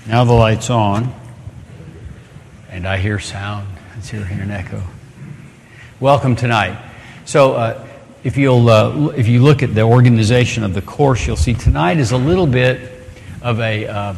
Now the light's on, and I hear sound. Let's hear an echo. Welcome tonight. So, if you look at the organization of the course, you'll see tonight is a little bit of a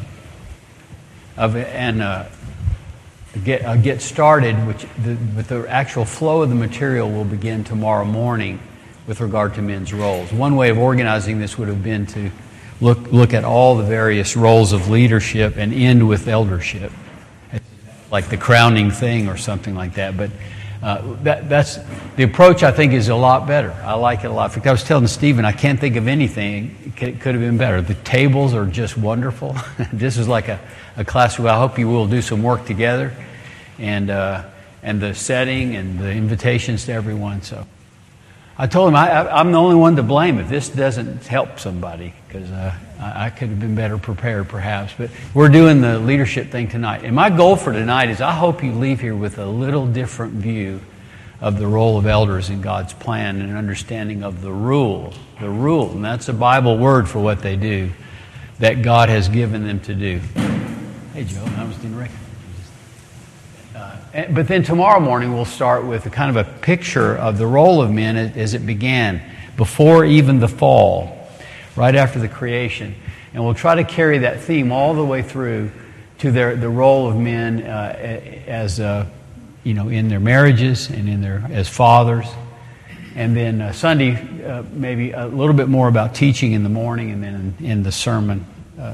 get started, but the actual flow of the material will begin tomorrow morning with regard to men's roles. One way of organizing this would have been to look at all the various roles of leadership and end with eldership, like the crowning thing or something like that. But that's the approach. I think is a lot better. I like it a lot. In fact, I was telling Stephen, I can't think of anything could have been better. The tables are just wonderful. This is like a class where I hope you will do some work together, and the setting and the invitations to everyone. So I told him I'm the only one to blame if this doesn't help somebody, because I could have been better prepared perhaps. But we're doing the leadership thing tonight. And my goal for tonight is I hope you leave here with a little different view of the role of elders in God's plan and an understanding of the rule, and that's a Bible word for what they do, that God has given them to do. Hey, Joe, I was doing record. But then tomorrow morning we'll start with a kind of a picture of the role of men as it began, before even the fall, right after the creation. And we'll try to carry that theme all the way through to the role of men as in their marriages and as fathers. And then Sunday, maybe a little bit more about teaching in the morning, and then in the sermon,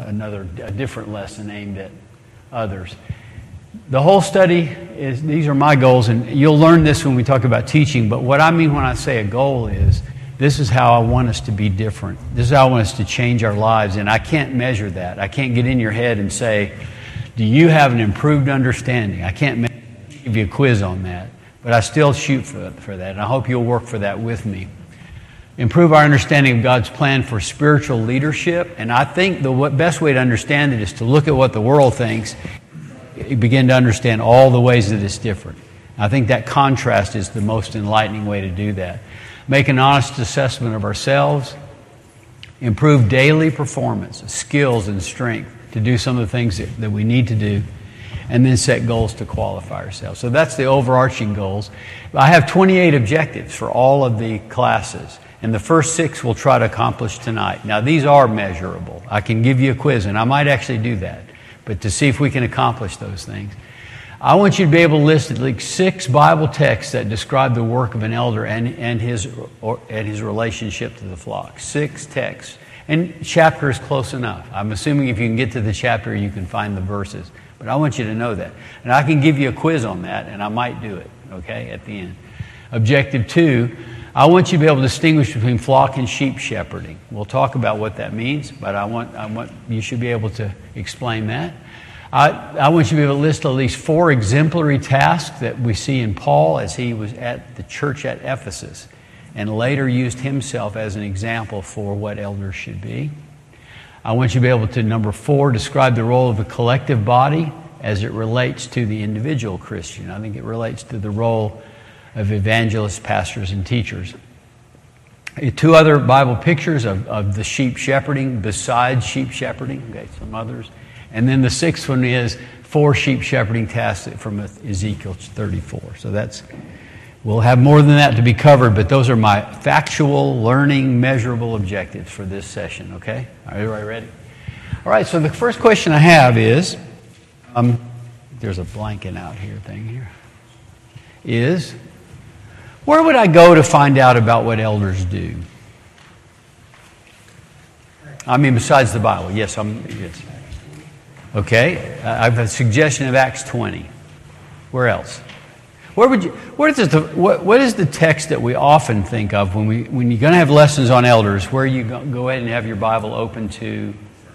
a different lesson aimed at others. The whole study these are my goals, and you'll learn this when we talk about teaching, but what I mean when I say a goal is, this is how I want us to be different. This is how I want us to change our lives, and I can't measure that. I can't get in your head and say, do you have an improved understanding? I can't give you a quiz on that, but I still shoot for that, and I hope you'll work for that with me. Improve our understanding of God's plan for spiritual leadership, and I think the best way to understand it is to look at what the world thinks. You begin to understand all the ways that it's different. I think that contrast is the most enlightening way to do that. Make an honest assessment of ourselves. Improve daily performance, skills, and strength to do some of the things that we need to do. And then set goals to qualify ourselves. So that's the overarching goals. I have 28 objectives for all of the classes. And the first 6 we'll try to accomplish tonight. Now, these are measurable. I can give you a quiz, and I might actually do that. But to see if we can accomplish those things. I want you to be able to list at least 6 Bible texts that describe the work of an elder and his relationship to the flock. 6 texts. And chapter is close enough. I'm assuming if you can get to the chapter, you can find the verses. But I want you to know that. And I can give you a quiz on that, and I might do it, okay, at the end. Objective 2, I want you to be able to distinguish between flock and sheep shepherding. We'll talk about what that means, but I want you should be able to explain that. I want you to be able to list at least 4 exemplary tasks that we see in Paul as he was at the church at Ephesus and later used himself as an example for what elders should be. I want you to be able to, number 4, describe the role of the collective body as it relates to the individual Christian. I think it relates to the role of evangelists, pastors, and teachers. 2 other Bible pictures of the sheep shepherding besides sheep shepherding, okay, some others. And then the 6th one is 4 sheep shepherding tasks from Ezekiel 34. So we'll have more than that to be covered, but those are my factual, learning, measurable objectives for this session, okay? Are everybody ready? All right, so the first question I have is, there's a blanking out here thing here, is, where would I go to find out about what elders do? I mean, besides the Bible. Yes. Okay. I have a suggestion of Acts 20. Where else? What is the text that we often think of when you're going to have lessons on elders? Where you go ahead and have your Bible open to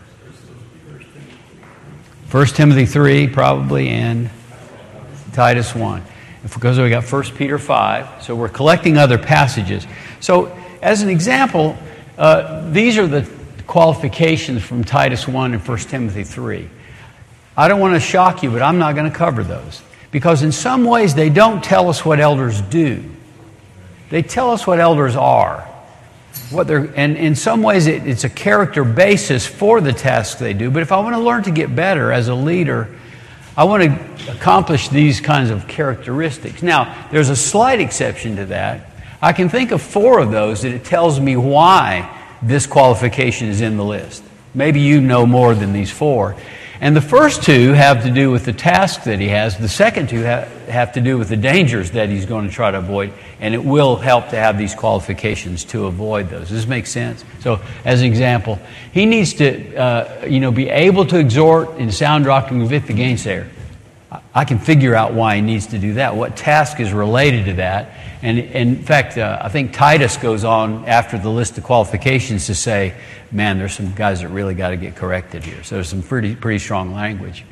1 Timothy 3, probably, and Titus 1. Because we got 1 Peter 5, so we're collecting other passages. So, as an example, these are the qualifications from Titus 1 and 1 Timothy 3. I don't want to shock you, but I'm not going to cover those. Because in some ways, they don't tell us what elders do. They tell us what elders are. and in some ways it's a character basis for the tasks they do. But if I want to learn to get better as a leader, I want to accomplish these kinds of characteristics. Now, there's a slight exception to that. I can think of 4 of those that it tells me why this qualification is in the list. Maybe you know more than these 4. And the first 2 have to do with the task that he has. The second 2 have to do with the dangers that he's going to try to avoid. And it will help to have these qualifications to avoid those. Does this make sense? So, as an example, he needs to be able to exhort in sound doctrine and convict the gainsayer. I can figure out why he needs to do that, what task is related to that. And in fact, I think Titus goes on after the list of qualifications to say, man, there's some guys that really got to get corrected here. So there's some pretty strong language.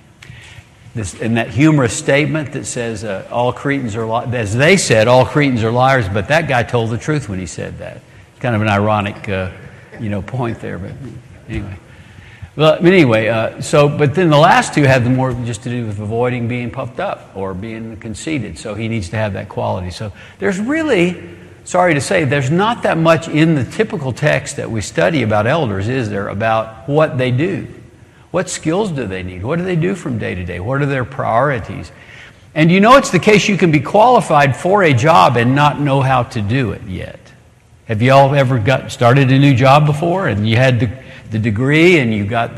And that humorous statement that says all Cretans are liars, as they said, all Cretans are liars, but that guy told the truth when he said that. It's kind of an ironic point there, but anyway. But then the last 2 have more just to do with avoiding being puffed up or being conceited. So he needs to have that quality. So there's really, sorry to say, there's not that much in the typical text that we study about elders, is there, about what they do? What skills do they need? What do they do from day to day? What are their priorities? And it's the case you can be qualified for a job and not know how to do it yet. Have you all ever started a new job before and you had the degree and you got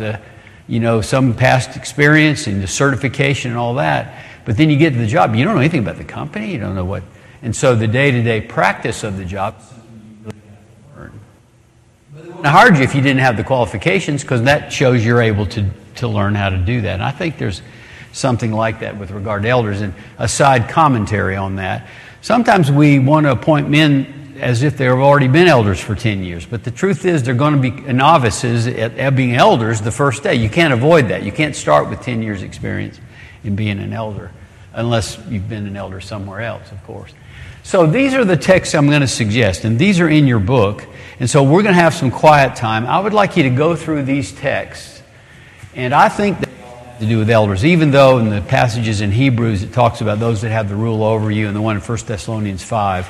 some past experience and the certification and all that, but then you get to the job, you don't know anything about the company, you don't know what, and so the day-to-day practice of the job is something you really have to learn. But it wouldn't have hired you if you didn't have the qualifications, because that shows you're able to learn how to do that. And I think there's something like that with regard to elders. And a side commentary on that, sometimes we want to appoint men as if they've already been elders for 10 years. But the truth is they're going to be novices at being elders the first day. You can't avoid that. You can't start with 10 years experience in being an elder, unless you've been an elder somewhere else, of course. So these are the texts I'm going to suggest, and these are in your book. And so we're going to have some quiet time. I would like you to go through these texts. And I think they all have to do with elders, even though in the passages in Hebrews it talks about those that have the rule over you, and the one in 1 Thessalonians 5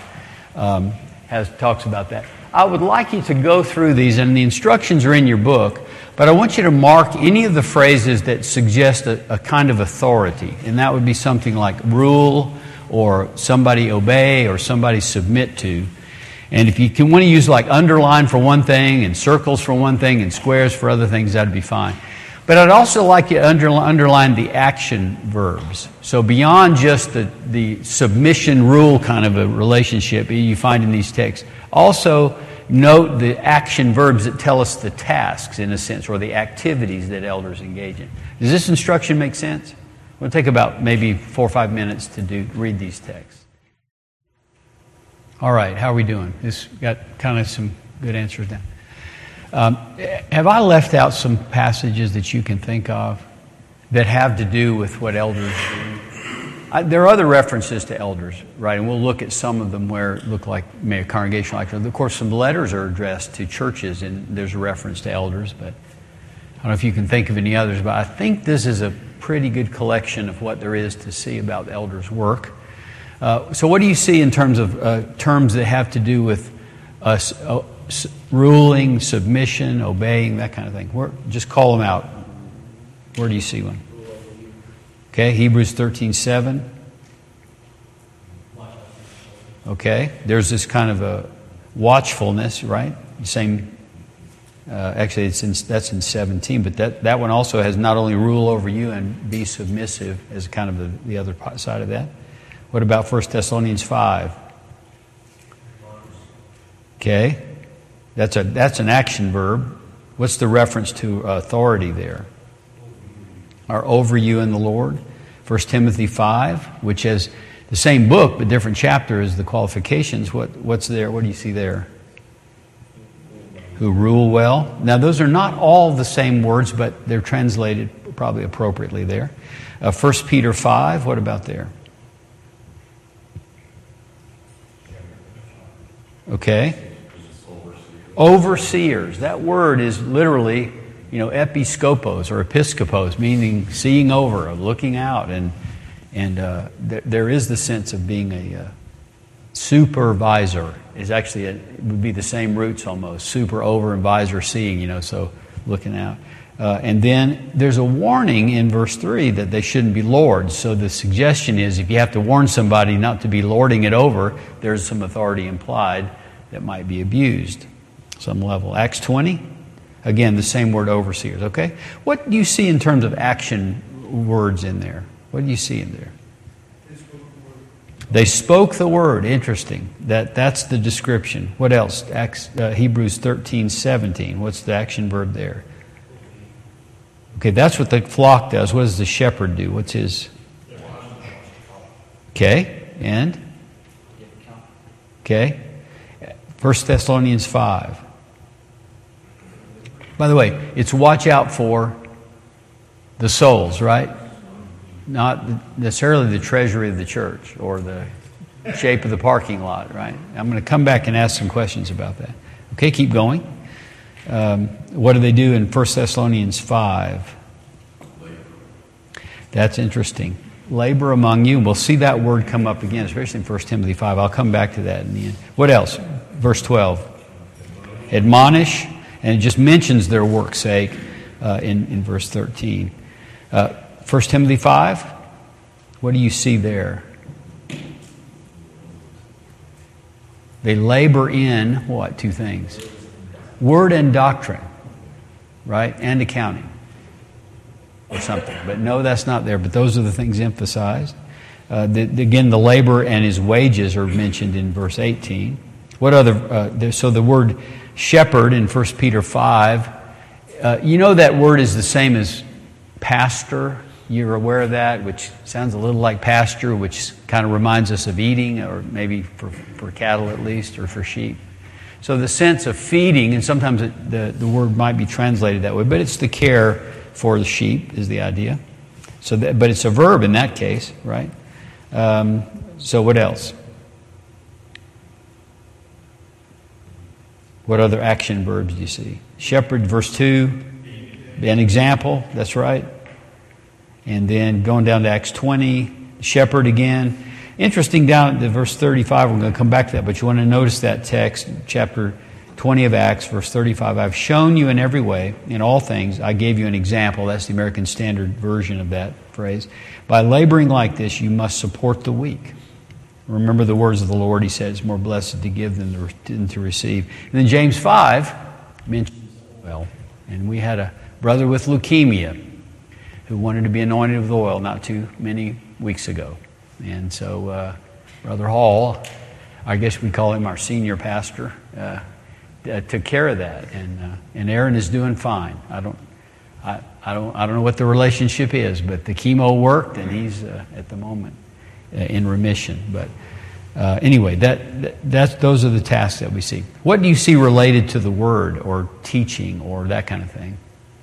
talks about that. I would like you to go through these, and the instructions are in your book, but I want you to mark any of the phrases that suggest a kind of authority, and that would be something like rule, or somebody obey, or somebody submit to. And if you want to use like underline for one thing, and circles for one thing, and squares for other things, that'd be fine. But I'd also like you to underline the action verbs. So beyond just the submission rule kind of a relationship you find in these texts, also note the action verbs that tell us the tasks, in a sense, or the activities that elders engage in. Does this instruction make sense? We'll take about maybe 4 or 5 minutes to read these texts. All right, how are we doing? This got kind of some good answers down. Have I left out some passages that you can think of that have to do with what elders do? There are other references to elders, right? And we'll look at some of them where it look like maybe a congregational lecture. Of course, some letters are addressed to churches, and there's a reference to elders, but I don't know if you can think of any others, but I think this is a pretty good collection of what there is to see about elders' work. So what do you see in terms of terms that have to do with us ruling, submission, obeying, that kind of thing? Just call them out. Where do you see one? Okay, Hebrews 13:7. Okay, there's this kind of a watchfulness, right? Same. Actually, that's in 17, but that one also has not only rule over you and be submissive as kind of the other side of that. What about 1 Thessalonians 5? Okay. That's an action verb. What's the reference to authority there? Or over you in the Lord. 1 Timothy 5, which has the same book but different chapter as the qualifications. What's there? What do you see there? Who rule well. Now those are not all the same words, but they're translated probably appropriately there. 1 Peter 5, what about there? Okay. Overseers. That word is literally, episkopos or episkopos, meaning seeing over, looking out, and there is the sense of being Supervisor is actually, it would be the same roots almost. Super, over, and visor, seeing, so looking out. And then there's a warning in verse 3 that they shouldn't be lords. So the suggestion is if you have to warn somebody not to be lording it over, there's some authority implied that might be abused some level. Acts 20, again, the same word, overseers, okay? What do you see in terms of action words in there? What do you see in there? They spoke the word. Interesting. That's the description. What else? Hebrews 13:17. What's the action verb there? Okay, that's what the flock does. What does the shepherd do? What's his? Okay, and? Okay. 1 Thessalonians 5. By the way, it's watch out for the souls, right? Not necessarily the treasury of the church or the shape of the parking lot, right? I'm going to come back and ask some questions about that. Okay, keep going. What do they do in 1 Thessalonians 5? That's interesting. Labor among you. We'll see that word come up again, especially in 1 Timothy 5. I'll come back to that in the end. What else? Verse 12. Admonish, and it just mentions their work's sake in verse 13. 1 Timothy 5, what do you see there? They labor in, what, two things? Word and doctrine, right? And accounting or something. But no, that's not there. But those are the things emphasized. Again, the labor and his wages are mentioned in verse 18. What other, so the word shepherd in 1 Peter 5, that word is the same as pastor. You're aware of that, which sounds a little like pasture, which kind of reminds us of eating, or maybe for cattle at least, or for sheep. So the sense of feeding, and sometimes the word might be translated that way, but it's the care for the sheep is the idea. But it's a verb in that case, right? So what else? What other action verbs do you see? Shepherd, verse 2, an example, that's right. And then going down to Acts 20, shepherd again. Interesting, down at verse 35, we're going to come back to that, but you want to notice that text, chapter 20 of Acts, verse 35. I've shown you in every way, in all things, I gave you an example. That's the American Standard Version of that phrase. By laboring like this, you must support the weak. Remember the words of the Lord. He said it's more blessed to give than to receive. And then James 5 mentions oil. And we had a brother with leukemia who wanted to be anointed with oil not too many weeks ago. And so Brother Hall, I guess we call him our senior pastor, took care of that. And Aaron is doing fine. I don't know what the relationship is, but the chemo worked, and he's at the moment in remission. But anyway, those are the tasks that we see. What do you see related to the word or teaching or that kind of thing?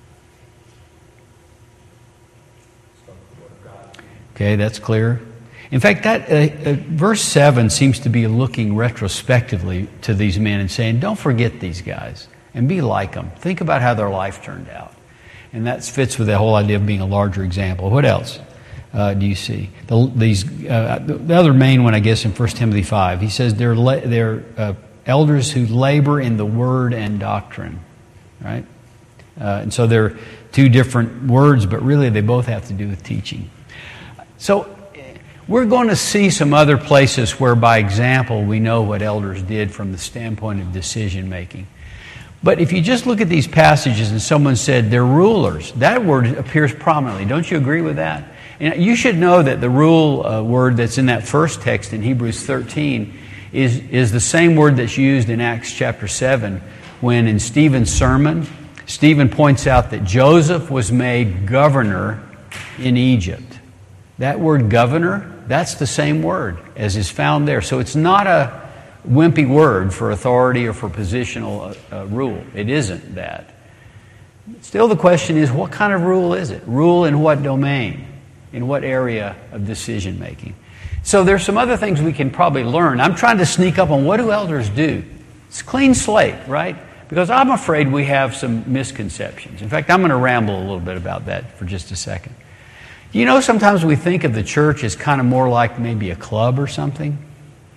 Okay, that's clear. In fact, that verse 7 seems to be looking retrospectively to these men and saying, don't forget these guys and be like them. Think about how their life turned out. And that fits with the whole idea of being a larger example. What else do you see? The other main one, I guess, in 1 Timothy 5, he says they're elders who labor in the word and doctrine, right? And so they're two different words, but really they both have to do with teaching. So we're going to see some other places where, by example, we know what elders did from the standpoint of decision making. But if you just look at these passages and someone said they're rulers, that word appears prominently. Don't you agree with that? And you should know that the rule word that's in that first text in Hebrews 13 is the same word that's used in Acts chapter 7 when in Stephen's sermon, Stephen points out that Joseph was made governor in Egypt. That word governor, that's the same word as is found there. So it's not a wimpy word for authority or for positional rule. It isn't that. Still the question is, what kind of rule is it? Rule in what domain? In what area of decision making? So there's some other things we can probably learn. I'm trying to sneak up on what do elders do? It's a clean slate, right? Because I'm afraid we have some misconceptions. In fact, I'm going to ramble a little bit about that for just a second. You know, sometimes we think of the church as kind of more like maybe a club or something.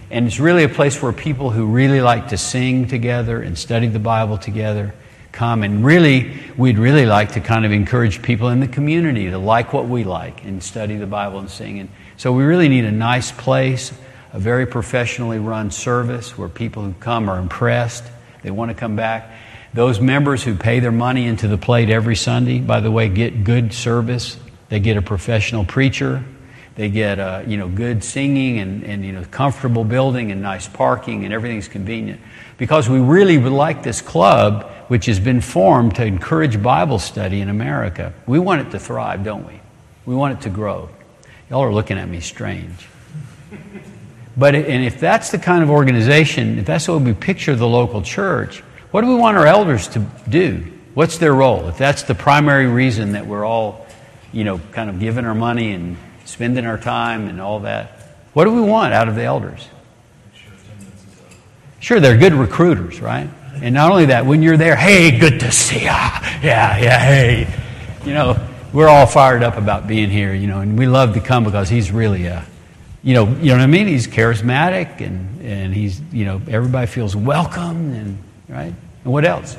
And it's really a place where people who really like to sing together and study the Bible together come. And really, we'd really like to kind of encourage people in the community to like what we like and study the Bible and sing. And so we really need a nice place, a very professionally run service where people who come are impressed. They want to come back. Those members who pay their money into the plate every Sunday, by the way, get good service. They get a professional preacher. They get good singing and comfortable building and nice parking, and everything's convenient. Because we really would like this club, which has been formed to encourage Bible study in America. We want it to thrive, don't we? We want it to grow. Y'all are looking at me strange. And if that's the kind of organization, if that's what we picture the local church, what do we want our elders to do? What's their role? If that's the primary reason that we're all, kind of giving our money and spending our time and all that, what do we want out of the elders? Sure, they're good recruiters, right? And not only that, when you're there, hey, good to see ya. Yeah, hey. We're all fired up about being here, and we love to come because he's really you know what I mean? He's charismatic and he's, everybody feels welcome and, right? And what else?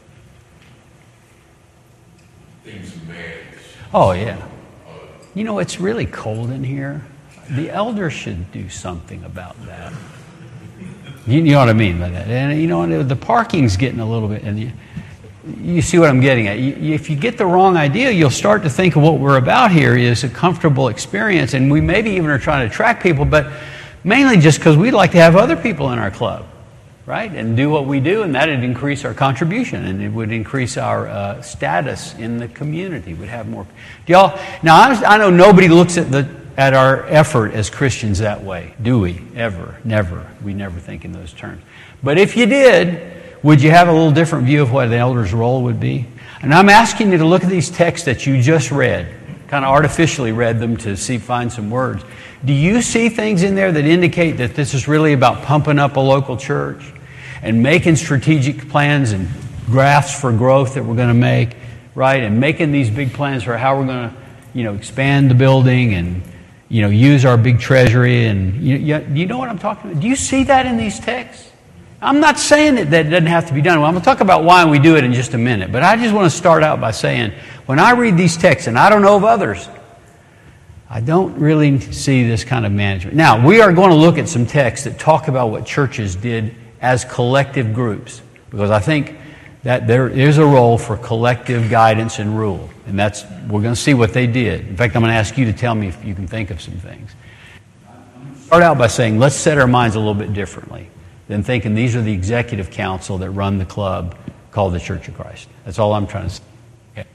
Oh, yeah. It's really cold in here. The elders should do something about that. You know what I mean by that. And, the parking's getting a little bit, and you see what I'm getting at. If you get the wrong idea, you'll start to think of what we're about here is a comfortable experience, and we maybe even are trying to attract people, but mainly just because we'd like to have other people in our club, right? And do what we do, and that would increase our contribution, and it would increase our status in the community. We'd have more. Y'all, now I know nobody looks at our effort as Christians that way, do we? Ever? Never. We never think in those terms. But if you did, would you have a little different view of what the elder's role would be? And I'm asking you to look at these texts that you just read, kind of artificially read them to find some words. Do you see things in there that indicate that this is really about pumping up a local church and making strategic plans and graphs for growth that we're going to make, right? And making these big plans for how we're going to, expand the building and, use our big treasury. And you know what I'm talking about? Do you see that in these texts? I'm not saying that doesn't have to be done. Well, I'm going to talk about why we do it in just a minute. But I just want to start out by saying, when I read these texts, and I don't know of others, I don't really see this kind of management. Now, we are going to look at some texts that talk about what churches did as collective groups, because I think that there is a role for collective guidance and rule. And we're going to see what they did. In fact, I'm going to ask you to tell me if you can think of some things. Start out by saying, let's set our minds a little bit differently than thinking these are the executive council that run the club called the Church of Christ. That's all I'm trying to say. Okay.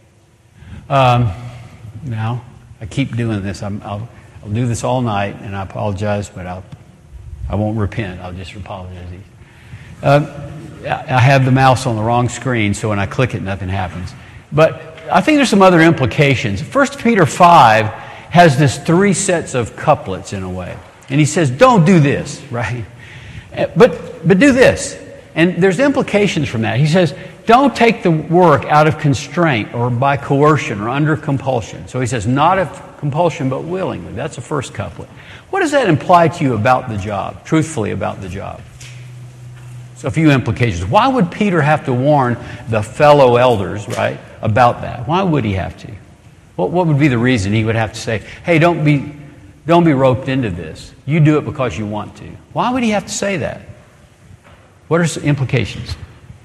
Now, I keep doing this. I'll do this all night, and I apologize, but I won't repent. I'll just apologize. I have the mouse on the wrong screen, so when I click it, nothing happens. But I think there's some other implications. 1 Peter 5 has this 3 sets of couplets in a way. And he says, don't do this, right? But do this. And there's implications from that. He says, don't take the work out of constraint or by coercion or under compulsion. So he says, not of compulsion, but willingly. That's the first couplet. What does that imply to you about the job, truthfully about the job? So a few implications. Why would Peter have to warn the fellow elders, right, about that? Why would he have to? What would be the reason he would have to say, hey, don't be roped into this. You do it because you want to. Why would he have to say that? What are some implications?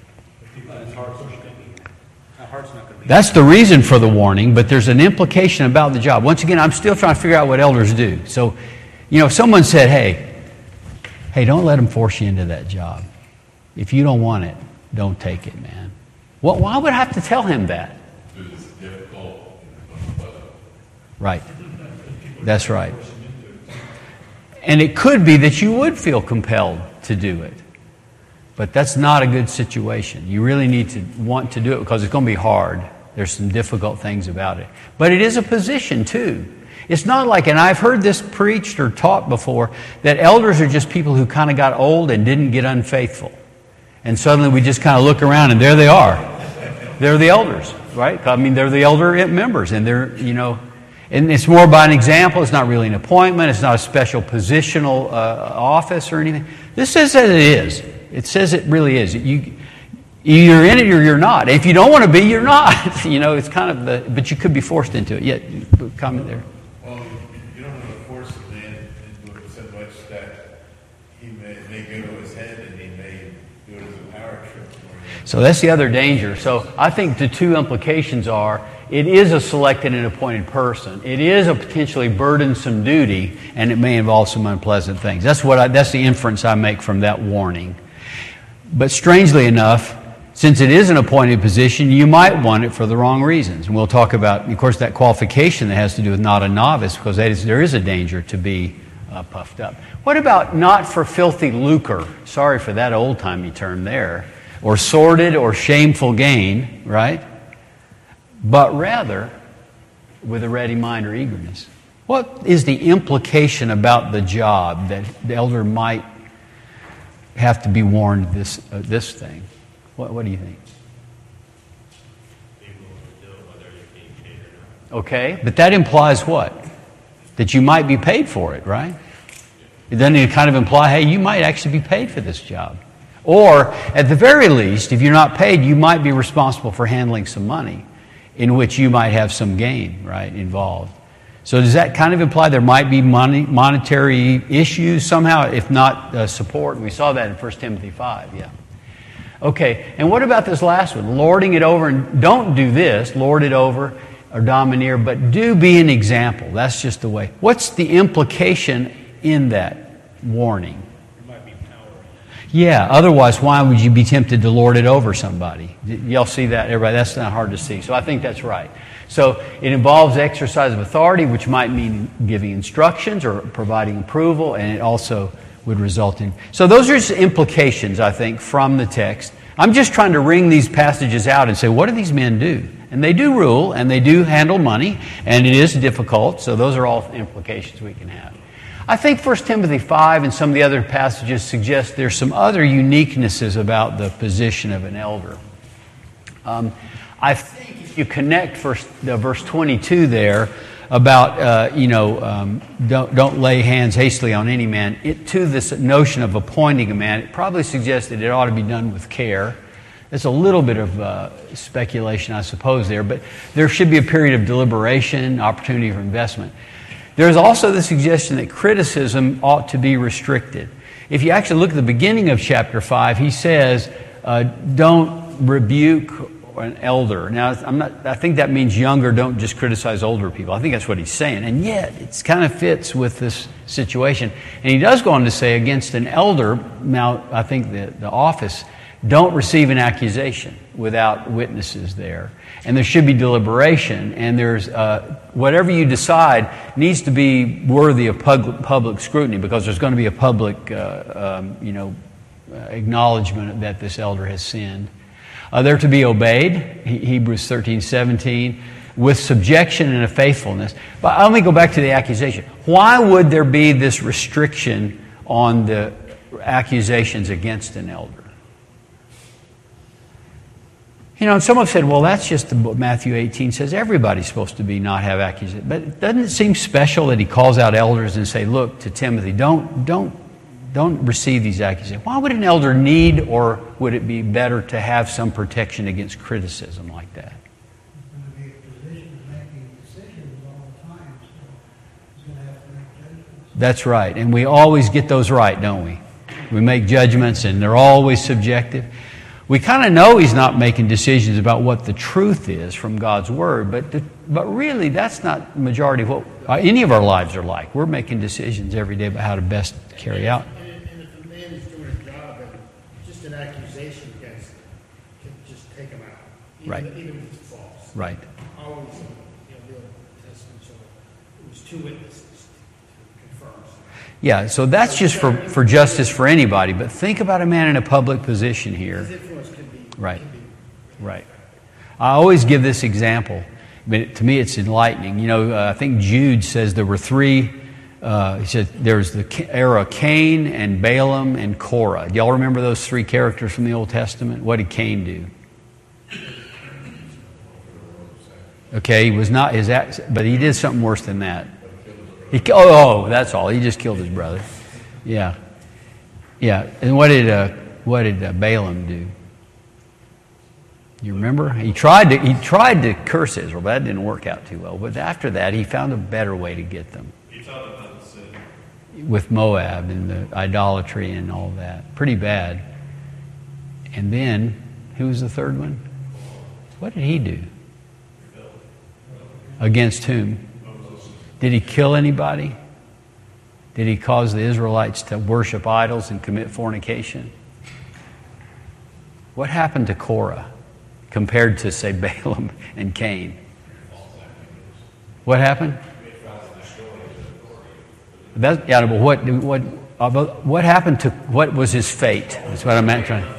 That's the reason for the warning, but there's an implication about the job. Once again, I'm still trying to figure out what elders do. So, if someone said, hey, don't let them force you into that job. If you don't want it, don't take it, man. Why would I have to tell him that? Because it's difficult. Right. That's right. And it could be that you would feel compelled to do it. But that's not a good situation. You really need to want to do it because it's going to be hard. There's some difficult things about it. But it is a position, too. It's not like, and I've heard this preached or taught before, that elders are just people who kind of got old and didn't get unfaithful. And suddenly we just kind of look around and there they are. They're the elders, right? I mean, they're the elder members. And they're, And it's more by an example. It's not really an appointment. It's not a special positional office or anything. This says that it is. It says it really is. You're in it or you're not. If you don't want to be, you're not. It's kind of but you could be forced into it. Yeah, comment there. Well, you don't want to force a man into it so much that he may go to his head and he may do it as a power trip. So that's the other danger. So I think the two implications are, it is a selected and appointed person. It is a potentially burdensome duty, and it may involve some unpleasant things. That's the inference I make from that warning. But strangely enough, since it is an appointed position, you might want it for the wrong reasons. And we'll talk about, of course, that qualification that has to do with not a novice, because there is a danger to be puffed up. What about not for filthy lucre? Sorry for that old-timey term there. Or sordid or shameful gain, right? But rather with a ready mind or eagerness. What is the implication about the job that the elder might have to be warned this thing? What do you think? Okay, but that implies what? That you might be paid for it, right? Doesn't it kind of imply, hey, you might actually be paid for this job? Or, at the very least, if you're not paid, you might be responsible for handling some money in which you might have some gain, right, involved. So does that kind of imply there might be monetary issues somehow, if not support? And we saw that in 1 Timothy 5, yeah. Okay, and what about this last one? Lording it over, and don't do this, lord it over or domineer, but do be an example. That's just the way. What's the implication in that warning? Yeah, otherwise, why would you be tempted to lord it over somebody? Y'all see that, everybody? That's not hard to see. So I think that's right. So it involves exercise of authority, which might mean giving instructions or providing approval, and it also would result in... So those are just implications, I think, from the text. I'm just trying to wring these passages out and say, what do these men do? And they do rule, and they do handle money, and it is difficult, so those are all implications we can have. I think 1 Timothy 5 and some of the other passages suggest there's some other uniquenesses about the position of an elder. I think if you connect verse 22 there about, don't lay hands hastily on any man, to this notion of appointing a man, it probably suggests that it ought to be done with care. There's a little bit of speculation, I suppose, there, but there should be a period of deliberation, opportunity for investment. There's also the suggestion that criticism ought to be restricted. If you actually look at the beginning of chapter 5, he says, don't rebuke an elder. Now, I think that means younger, don't just criticize older people. I think that's what he's saying. And yet, it kind of fits with this situation. And he does go on to say, against an elder, now I think the office, don't receive an accusation without witnesses there. And there should be deliberation, and there's whatever you decide needs to be worthy of public scrutiny, because there's going to be a public, acknowledgement that this elder has sinned. They're to be obeyed, Hebrews 13:17, with subjection and a faithfulness. But let me go back to the accusation. Why would there be this restriction on the accusations against an elder? And some have said, well, that's just what Matthew 18 says. Everybody's supposed to not have accusations. But doesn't it seem special that he calls out elders and say, look, to Timothy, don't receive these accusations? Why would an elder need, or would it be better to have some protection against criticism like that? He's going to be in a position of making decisions all the time, so he's going to have to make judgments. That's right. And we always get those right, don't we? We make judgments, and they're always subjective. We kind of know he's not making decisions about what the truth is from God's Word, but really that's not the majority of what any of our lives are like. We're making decisions every day about how to best carry out. And if a man is doing a job and just an accusation against him, can just take him out, even if it's false. Right. Always, the Old Testament, so it was two witnesses to confirm. Yeah, so that's just for justice for anybody. But think about a man in a public position here. His influence can be... Right. Right. I always give this example, but to me it's enlightening. I think Jude says there were three. He said there was the era of Cain and Balaam and Korah. Do y'all remember those three characters from the Old Testament? What did Cain do? Okay, he was not his act, but he did something worse than that. That's all. He just killed his brother. Yeah, yeah. And what did Balaam do? You remember? He tried to curse Israel, but that didn't work out too well. But after that, he found a better way to get them. He taught them not to sin. With Moab and the idolatry and all that. Pretty bad. And then, who was the third one? What did he do? Against whom? Did he kill anybody? Did he cause the Israelites to worship idols and commit fornication? What happened to Korah compared to, say, Balaam and Cain? What happened? But what happened to, what was his fate? That's what I'm trying.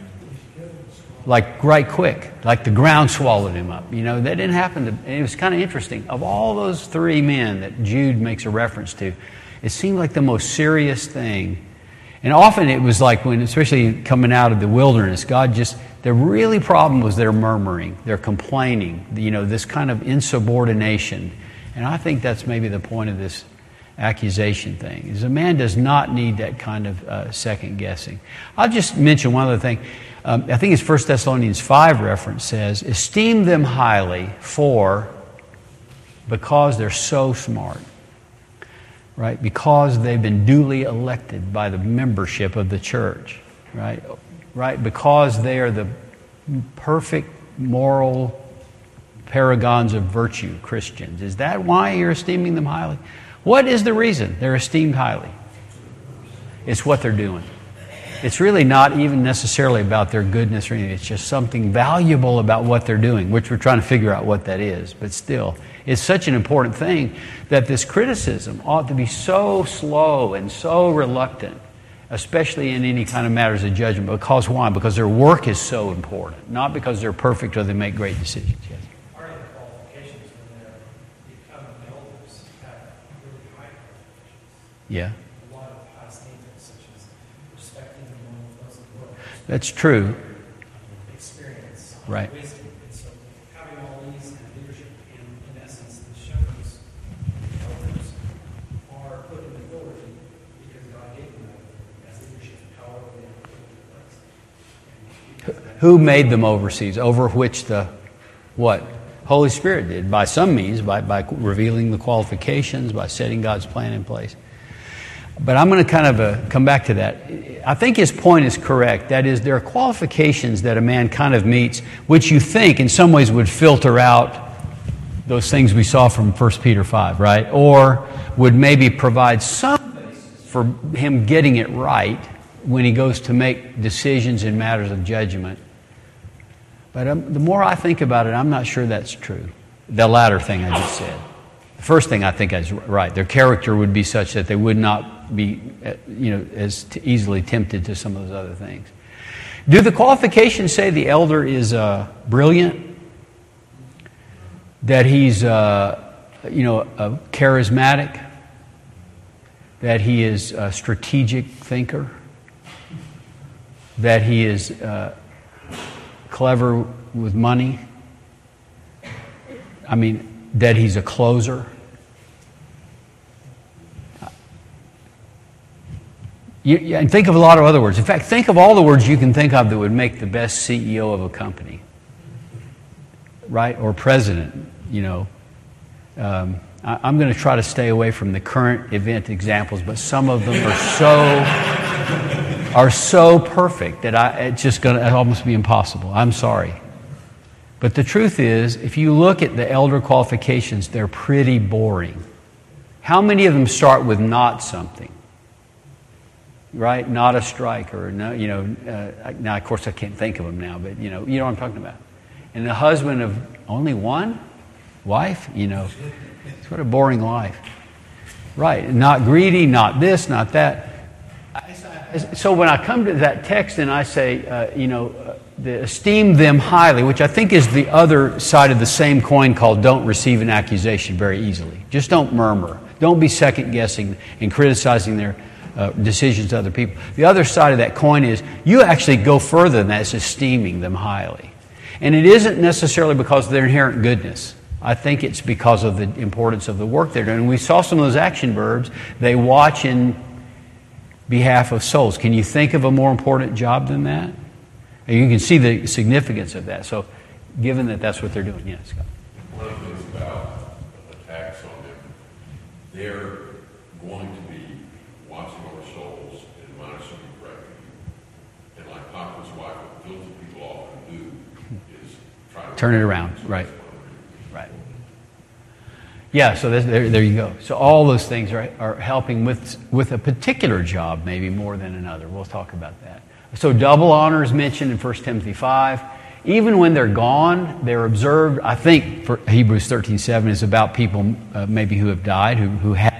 Like right quick, like the ground swallowed him up. You know, that didn't happen to, and it was kind of interesting. Of all those three men that Jude makes a reference to, it seemed like the most serious thing. And often it was like when, especially coming out of the wilderness, God just, the really problem was their murmuring, their complaining, you know, this kind of insubordination. And I think that's maybe the point of this accusation thing, is a man does not need that kind of second guessing. I'll just mention one other thing. I think it's 1 Thessalonians 5 reference says, esteem them highly because they're so smart. Right? Because they've been duly elected by the membership of the church. Right? Right? Because they are the perfect moral paragons of virtue, Christians. Is that why you're esteeming them highly? What is the reason they're esteemed highly? It's what they're doing. It's really not even necessarily about their goodness or anything. It's just something valuable about what they're doing, which we're trying to figure out what that is. But still, it's such an important thing that this criticism ought to be so slow and so reluctant, especially in any kind of matters of judgment. Because why? Because their work is so important, not because they're perfect or they make great decisions. Yes. Part of the qualifications when they're becoming elders have really high qualifications. Yeah. A lot of high standards, such as respecting the one who doesn't work. That's true. Experience. Right. Wisdom. And so having all these leadership, in essence, the shepherds, elders, are put in authority because God gave them that as leadership, however they are put into place. Who made them overseas? Over which the what? Holy Spirit did. By some means, by revealing the qualifications, by setting God's plan in place. But I'm going to kind of come back to that. I think his point is correct. That is, there are qualifications that a man kind of meets, which you think in some ways would filter out those things we saw from 1 Peter 5, right? Or would maybe provide some basis for him getting it right when he goes to make decisions in matters of judgment. But the more I think about it, I'm not sure that's true. The latter thing I just said. The first thing I think is right. Their character would be such that they would not be, as easily tempted to some of those other things. Do the qualifications say the elder is brilliant? That he's, charismatic? That he is a strategic thinker? That he is clever with money? I mean, that he's a closer? And think of a lot of other words. In fact, think of all the words you can think of that would make the best CEO of a company. Right? Or president, I'm going to try to stay away from the current event examples, but some of them are so perfect that it's just going to almost be impossible. I'm sorry. But the truth is, if you look at the elder qualifications, they're pretty boring. How many of them start with not something? Right? Not a striker. No, now, of course, I can't think of them now, but you know what I'm talking about. And the husband of only one wife? It's what a boring life. Right. Not greedy, not this, not that. So when I come to that text and I say, esteem them highly, which I think is the other side of the same coin called don't receive an accusation very easily. Just don't murmur. Don't be second-guessing and criticizing their decisions to other people. The other side of that coin is you actually go further than that. It's esteeming them highly. And it isn't necessarily because of their inherent goodness. I think it's because of the importance of the work they're doing. We saw some of those action verbs. They watch in behalf of souls. Can you think of a more important job than that? And you can see the significance of that. So, given that that's what they're doing, yes, Scott. One of the things about attacks on them, they're going to be watching over souls and admonishing you correctly. And like Potiphar's wife, what filthy people often do is try to turn it around, right? Right. Yeah, so there you go. So all those things are helping with a particular job, maybe more than another. We'll talk about that. So double honor is mentioned in 1 Timothy 5. Even when they're gone, they're observed. I think for Hebrews 13:7 is about people maybe who have died, who had.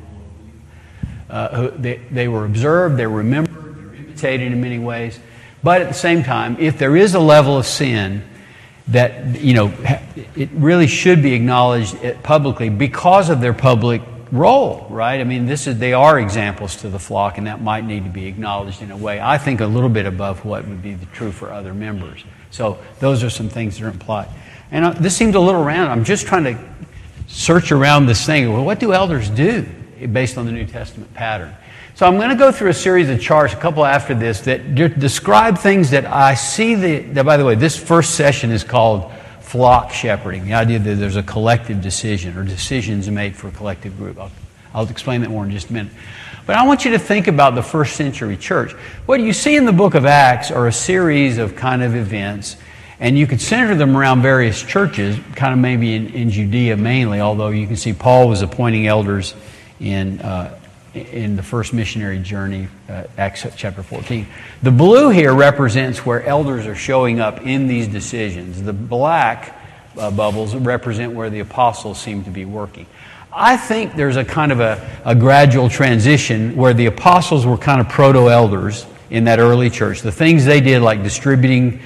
They were observed, they were remembered, they were imitated in many ways. But at the same time, if there is a level of sin that, it really should be acknowledged publicly because of their public role, right? I mean, they are examples to the flock, and that might need to be acknowledged in a way, I think, a little bit above what would be true for other members. So those are some things that are implied. And this seems a little random. I'm just trying to search around this thing. Well, what do elders do based on the New Testament pattern? So I'm going to go through a series of charts, a couple after this, that describe things that I see that, by the way, this first session is called flock shepherding, the idea that there's a collective decision or decisions made for a collective group. I'll explain that more in just a minute. But I want you to think about the first century church. What you see in the book of Acts are a series of kind of events, and you could center them around various churches, kind of maybe in Judea mainly, although you can see Paul was appointing elders in the first missionary journey, Acts chapter 14. The blue here represents where elders are showing up in these decisions. The black bubbles represent where the apostles seem to be working. I think there's a kind of a gradual transition where the apostles were kind of proto-elders in that early church. The things they did, like distributing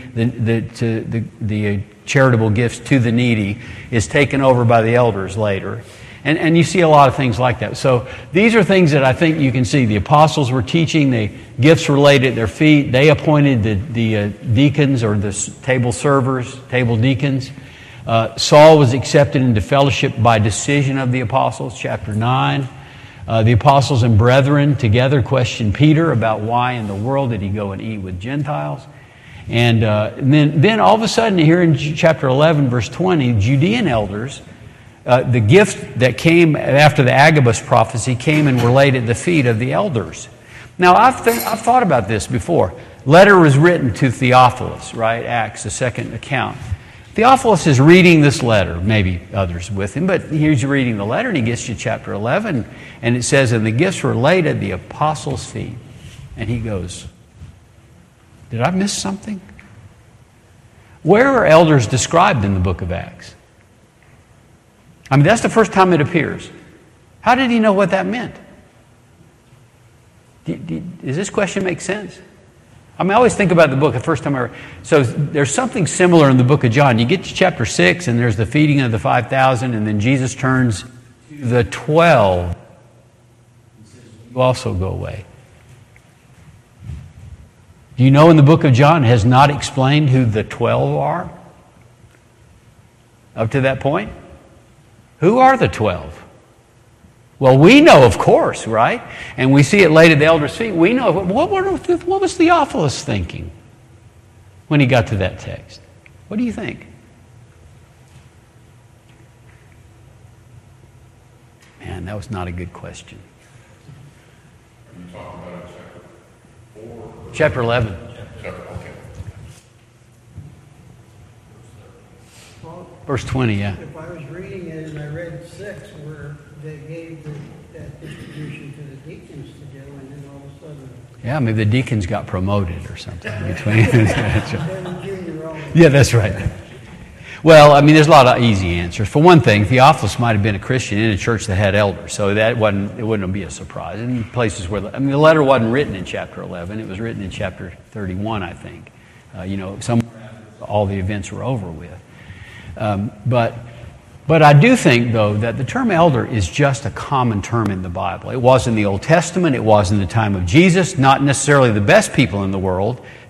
the charitable gifts to the needy, is taken over by the elders later. And you see a lot of things like that. So these are things that I think you can see. The apostles were teaching. The gifts were laid at their feet. They appointed the deacons or the table servers, table deacons. Saul was accepted into fellowship by decision of the apostles, chapter 9. The apostles and brethren together questioned Peter about why in the world did he go and eat with Gentiles. And then all of a sudden, here in chapter 11, verse 20, Judean elders, the gift that came after the Agabus prophecy came and were laid at the feet of the elders. Now, I've thought about this before. Letter was written to Theophilus, right? Acts, the second account. Theophilus is reading this letter, maybe others with him, but he's reading the letter and he gets to chapter 11 and it says, and the gifts were laid at the apostles' feet. And he goes, did I miss something? Where are elders described in the book of Acts? I mean, that's the first time it appears. How did he know what that meant? Does this question make sense? I mean, I always think about the book the first time I ever... So there's something similar in the book of John. You get to chapter 6 and there's the feeding of the 5,000 and then Jesus turns to the 12 and says, you also go away. Do you know in the book of John has not explained who the 12 are? Up to that point? Who are the 12? Well, we know, of course, right? And we see it laid at the elders' feet. We know. What was Theophilus thinking when he got to that text? What do you think? Man, that was not a good question. Are you talking about chapter 4? Chapter 11. Okay. Well, Verse 20, yeah. if I was reading it and I read 6 where they gave that distribution to the deacons to do, and then all of a sudden... Yeah, maybe the deacons got promoted or something between. Junior all Yeah, that's right. Well, I mean, there's a lot of easy answers. For one thing, Theophilus might have been a Christian in a church that had elders, so it wouldn't be a surprise. In places where, the letter wasn't written in chapter 11; it was written in chapter 31, I think. Somewhere after all the events were over with. But I do think, though, that the term elder is just a common term in the Bible. It was in the Old Testament. It was in the time of Jesus. Not necessarily the best people in the world.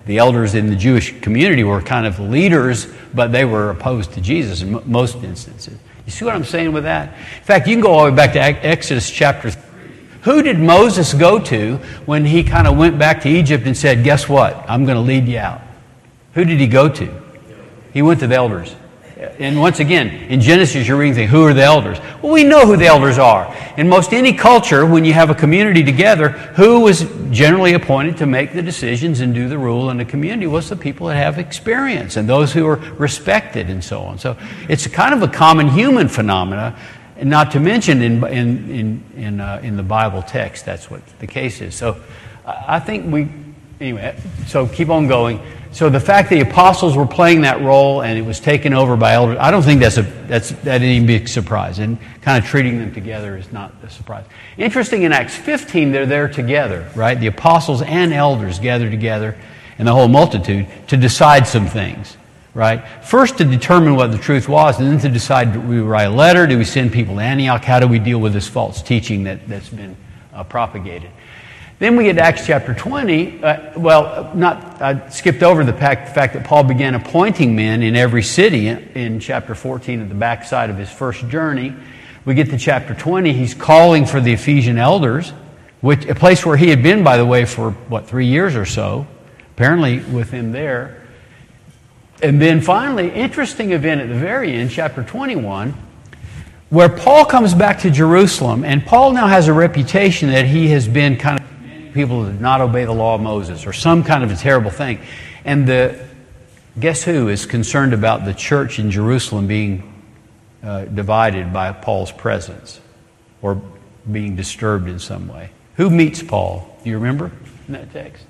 the elders in the Jewish community were kind of leaders, but they were opposed to Jesus in most instances. You see what I'm saying with that? In fact, you can go all the way back to Exodus chapter 3. Who did Moses go to when he kind of went back to Egypt and said, guess what? I'm going to lead you out? Who did he go to? He went to the elders. And once again, in Genesis, you're reading, who are the elders? Well, we know who the elders are. In most any culture, when you have a community together, who was generally appointed to make the decisions and do the rule in the community was the people that have experience and those who are respected and so on. So it's kind of a common human phenomena, and not to mention in the Bible text, that's what the case is. So I think anyway, so keep on going. So the fact that the apostles were playing that role and it was taken over by elders, I don't think that any big surprise. And kind of treating them together is not a surprise. Interesting, in Acts 15, they're there together, right? The apostles and elders gather together, and the whole multitude, to decide some things, right? First to determine what the truth was, and then to decide, do we write a letter? Do we send people to Antioch? How do we deal with this false teaching that's been propagated? Then we get to Acts chapter 20. I skipped over the fact that Paul began appointing men in every city in chapter 14 at the backside of his first journey. We get to chapter 20. He's calling for the Ephesian elders, a place where he had been, by the way, for 3 years or so, apparently with him there. And then finally, interesting event at the very end, chapter 21, where Paul comes back to Jerusalem, and Paul now has a reputation that he has been kind of people that did not obey the law of Moses or some kind of a terrible thing. And guess who is concerned about the church in Jerusalem being divided by Paul's presence or being disturbed in some way? Who meets Paul? Do you remember in that text?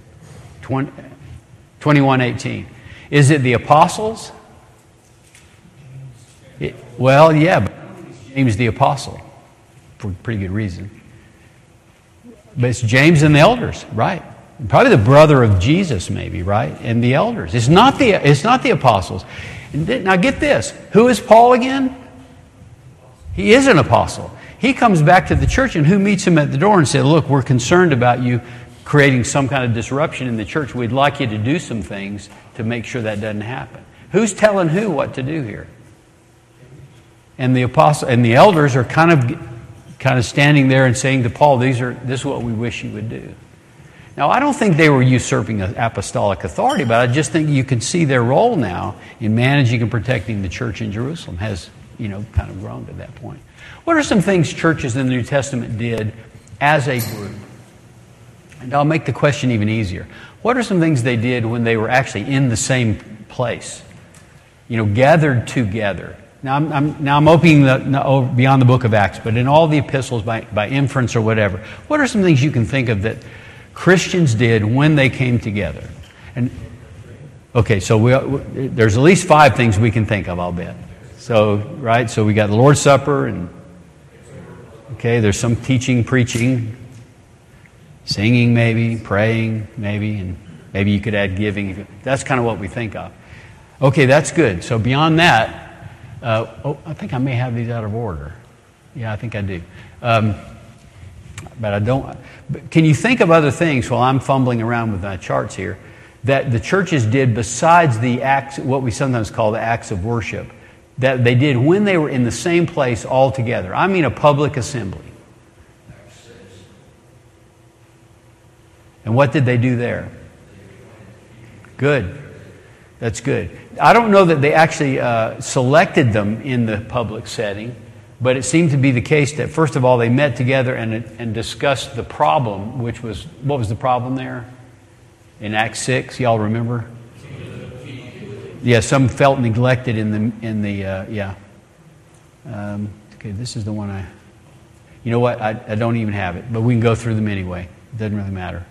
21:18. Is it the apostles? Well, yeah, but James the apostle for pretty good reason. But it's James and the elders, right? Probably the brother of Jesus, maybe, right? And the elders. It's not the apostles. Now get this. Who is Paul again? He is an apostle. He comes back to the church, and who meets him at the door and says, look, we're concerned about you creating some kind of disruption in the church. We'd like you to do some things to make sure that doesn't happen. Who's telling who what to do here? And the apostle and the elders are kind of standing there and saying to Paul, this is what we wish you would do. Now, I don't think they were usurping apostolic authority, but I just think you can see their role now in managing and protecting the church in Jerusalem has, kind of grown to that point. What are some things churches in the New Testament did as a group? And I'll make the question even easier. What are some things they did when they were actually in the same place? Gathered together. Now I'm opening beyond the book of Acts, but in all the epistles by inference or whatever, what are some things you can think of that Christians did when they came together? And okay, so there's at least 5 things we can think of, I'll bet. So we got the Lord's Supper, and okay, there's some teaching, preaching, singing maybe, praying maybe, and maybe you could add giving. That's kind of what we think of. Okay, that's good. So beyond that, I think I may have these out of order. Yeah, I think I do. But I don't. But can you think of other things while I'm fumbling around with my charts here that the churches did besides the acts, what we sometimes call the acts of worship, that they did when they were in the same place all together? I mean a public assembly. And what did they do there? Good. That's good. I don't know that they actually selected them in the public setting, but it seemed to be the case that, first of all, they met together and discussed the problem, which was, what was the problem there? In Acts 6, y'all remember? Yeah, some felt neglected okay, this is the one you know what, I don't even have it, but we can go through them anyway. It doesn't really matter.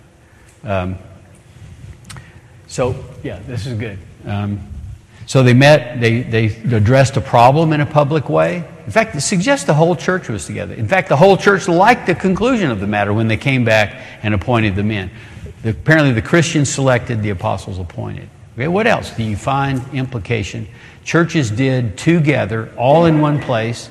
So, yeah, this is good. So they met, they addressed a problem in a public way. In fact, it suggests the whole church was together. In fact, the whole church liked the conclusion of the matter when they came back and appointed the men. Apparently the Christians selected, the apostles appointed. Okay, what else do you find implication? Churches did together, all in one place,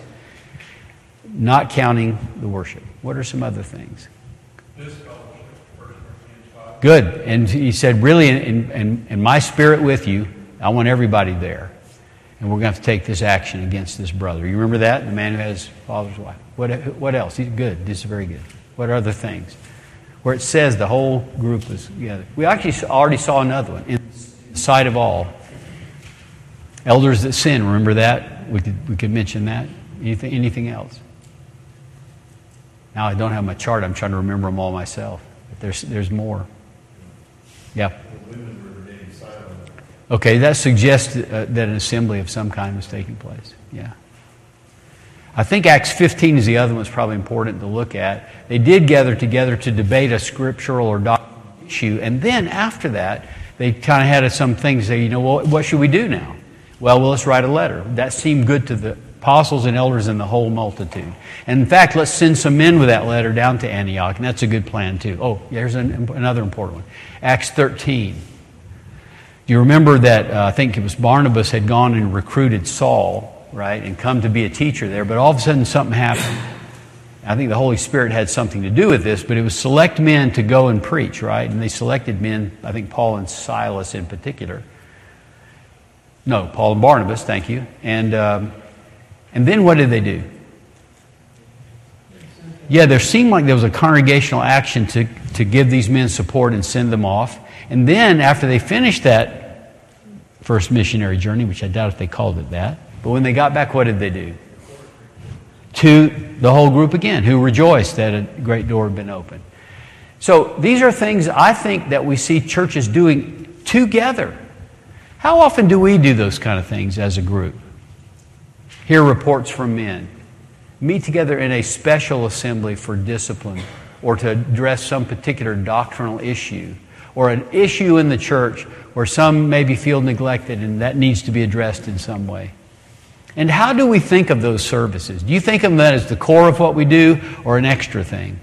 not counting the worship. What are some other things? This fellowship, 1 Corinthians 5. good. And he said, really, in my spirit with you, I want everybody there. And we're going to have to take this action against this brother. You remember that? The man who has his father's wife. What else? He's good. This is very good. What other things? Where it says the whole group was together. We actually already saw another one. In the sight of all. Elders that sin. Remember that? We could mention that. Anything else? Now I don't have my chart. I'm trying to remember them all myself. But there's more. Yeah. The women were remaining silent. Okay, that suggests that an assembly of some kind was taking place. Yeah. I think Acts 15 is the other one that's probably important to look at. They did gather together to debate a scriptural or doctrinal issue, and then after that, they kind of had some things say, well, what should we do now? Well, let's write a letter. That seemed good to the apostles and elders and the whole multitude. And in fact, let's send some men with that letter down to Antioch, and that's a good plan too. Oh, here's another important one. Acts 13. Do you remember that I think it was Barnabas had gone and recruited Saul, right, and come to be a teacher there, but all of a sudden something happened. I think the Holy Spirit had something to do with this, but it was select men to go and preach, right? And they selected men, I think Paul and Silas in particular. No, Paul and Barnabas, thank you. And then what did they do? Yeah, there seemed like there was a congregational action to give these men support and send them off. And then after they finished that first missionary journey, which I doubt if they called it that, but when they got back, what did they do? To the whole group again, who rejoiced that a great door had been opened. So these are things I think that we see churches doing together. How often do we do those kind of things as a group? Hear reports from men. Meet together in a special assembly for discipline or to address some particular doctrinal issue or an issue in the church where some maybe feel neglected and that needs to be addressed in some way. And how do we think of those services? Do you think of them as the core of what we do or an extra thing?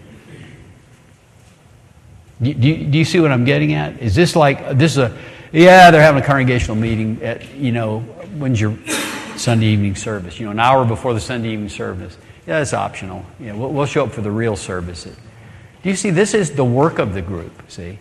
Do you see what I'm getting at? Is this like, they're having a congregational meeting at, when's your Sunday evening service? An hour before the Sunday evening service. Yeah, it's optional. We'll show up for the real service. Do you see, this is the work of the group, see?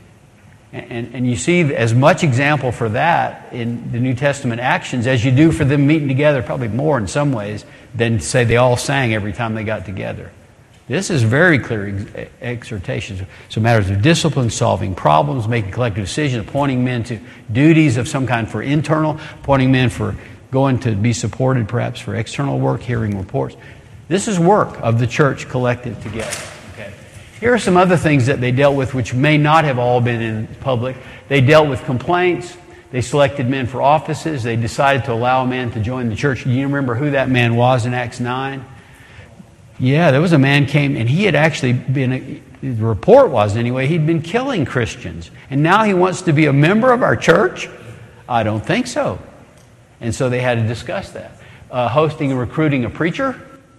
And you see as much example for that in the New Testament actions as you do for them meeting together, probably more in some ways, than say they all sang every time they got together. This is very clear exhortations. So matters of discipline, solving problems, making collective decisions, appointing men to duties of some kind for internal, appointing men for going to be supported perhaps for external work, hearing reports. This is work of the church collected together. Here are some other things that they dealt with which may not have all been in public. They dealt with complaints. They selected men for offices. They decided to allow a man to join the church. Do you remember who that man was in Acts 9? Yeah, there was a man came, and he had actually been, the report was anyway, he'd been killing Christians. And now he wants to be a member of our church? I don't think so. And so they had to discuss that. Hosting and recruiting a preacher.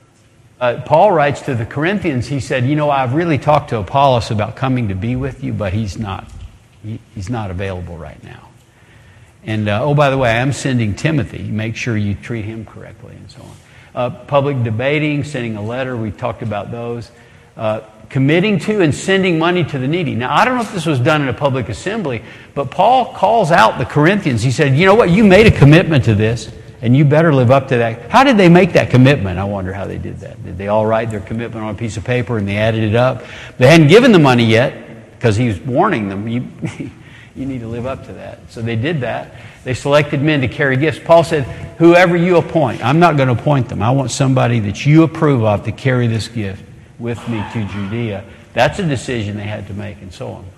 Paul writes to the Corinthians, he said, I've really talked to Apollos about coming to be with you, but he's not available right now. And, by the way, I am sending Timothy. Make sure you treat him correctly and so on. Public debating, sending a letter, we talked about those. Committing to and sending money to the needy. Now, I don't know if this was done in a public assembly, but Paul calls out the Corinthians. He said, you know what, you made a commitment to this. And you better live up to that. How did they make that commitment? I wonder how they did that. Did they all write their commitment on a piece of paper and they added it up? They hadn't given the money yet because he was warning them. You need to live up to that. So they did that. They selected men to carry gifts. Paul said, whoever you appoint, I'm not going to appoint them. I want somebody that you approve of to carry this gift with me to Judea. That's a decision they had to make and so on.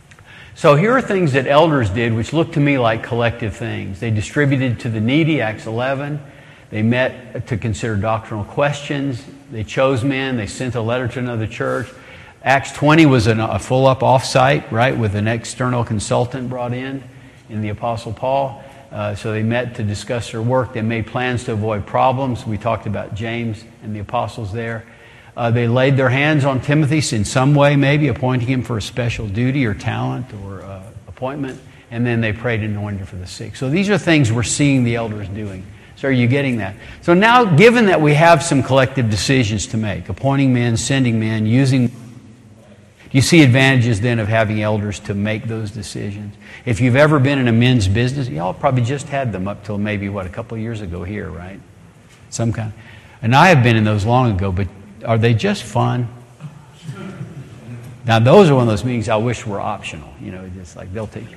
So here are things that elders did which look to me like collective things. They distributed to the needy, Acts 11. They met to consider doctrinal questions. They chose men. They sent a letter to another church. Acts 20 was a full-up off-site, right, with an external consultant brought in the Apostle Paul. So they met to discuss their work. They made plans to avoid problems. We talked about James and the apostles there. They laid their hands on Timothy in some way, maybe appointing him for a special duty or talent or appointment, and then they prayed and anointed for the sick. So these are things we're seeing the elders doing. So are you getting that? So now, given that we have some collective decisions to make, appointing men, sending men, using... Do you see advantages then of having elders to make those decisions? If you've ever been in a men's business, y'all probably just had them up till maybe, a couple of years ago here, right? Some kind. And I have been in those long ago, but are they just fun? Now, those are one of those meetings I wish were optional. Just like they'll take.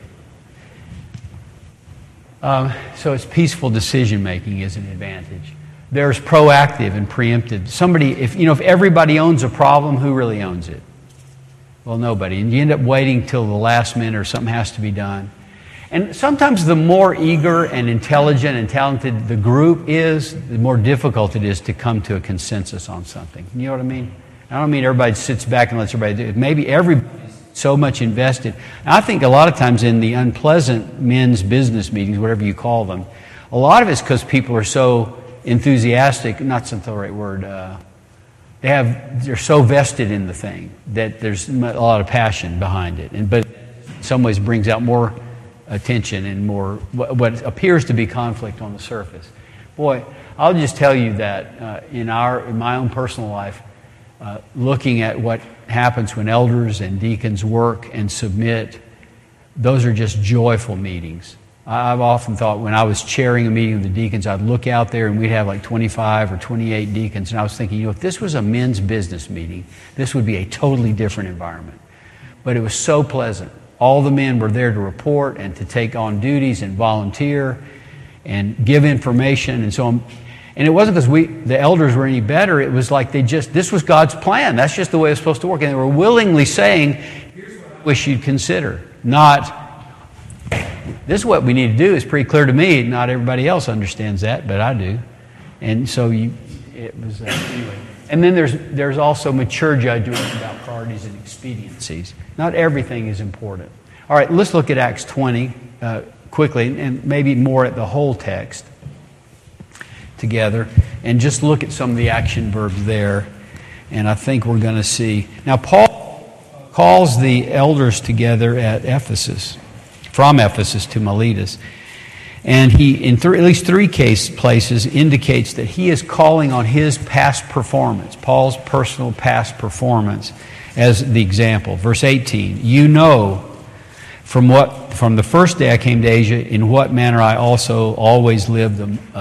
So it's peaceful decision making is an advantage. There's proactive and preemptive. If everybody owns a problem, who really owns it? Well, nobody. And you end up waiting till the last minute or something has to be done. And sometimes the more eager and intelligent and talented the group is, the more difficult it is to come to a consensus on something. You know what I mean? I don't mean everybody sits back and lets everybody do it. Maybe everybody's so much invested. And I think a lot of times in the unpleasant men's business meetings, whatever you call them, a lot of it's because people are so enthusiastic, not the right word, they're so vested in the thing that there's a lot of passion behind it. But in some ways brings out more attention and more what appears to be conflict on the surface. Boy, I'll just tell you that in my own personal life, looking at what happens when elders and deacons work and submit, those are just joyful meetings. I've often thought when I was chairing a meeting of the deacons, I'd look out there and we'd have like 25 or 28 deacons, and I was thinking, if this was a men's business meeting, this would be a totally different environment. But it was so pleasant. All the men were there to report and to take on duties and volunteer and give information and so on. And it wasn't because the elders were any better. It was like this was God's plan. That's just the way it was supposed to work. And they were willingly saying, here's what I wish you'd consider. Not, this is what we need to do. It's pretty clear to me. Not everybody else understands that, but I do. And so it was, anyway. And then there's also mature judgment about priorities and expediencies. Not everything is important. All right, let's look at Acts 20 quickly, and maybe more at the whole text together, and just look at some of the action verbs there. And I think we're going to see. Now, Paul calls the elders together at Ephesus, from Ephesus to Miletus. And he, in at least three places, indicates that he is calling on his past performance, Paul's personal past performance, as the example. Verse 18, you know from the first day I came to Asia, in what manner I also always lived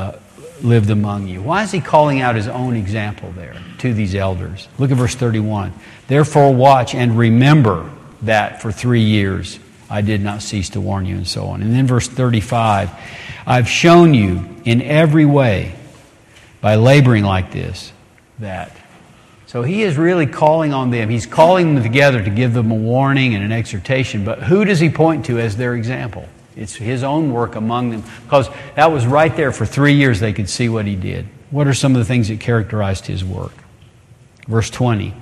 among you. Why is he calling out his own example there to these elders? Look at verse 31. Therefore watch and remember that for 3 years I did not cease to warn you, and so on. And then verse 35, I've shown you in every way by laboring like this that. So he is really calling on them. He's calling them together to give them a warning and an exhortation. But who does he point to as their example? It's his own work among them. Because that was right there for 3 years they could see what he did. What are some of the things that characterized his work? Verse 20.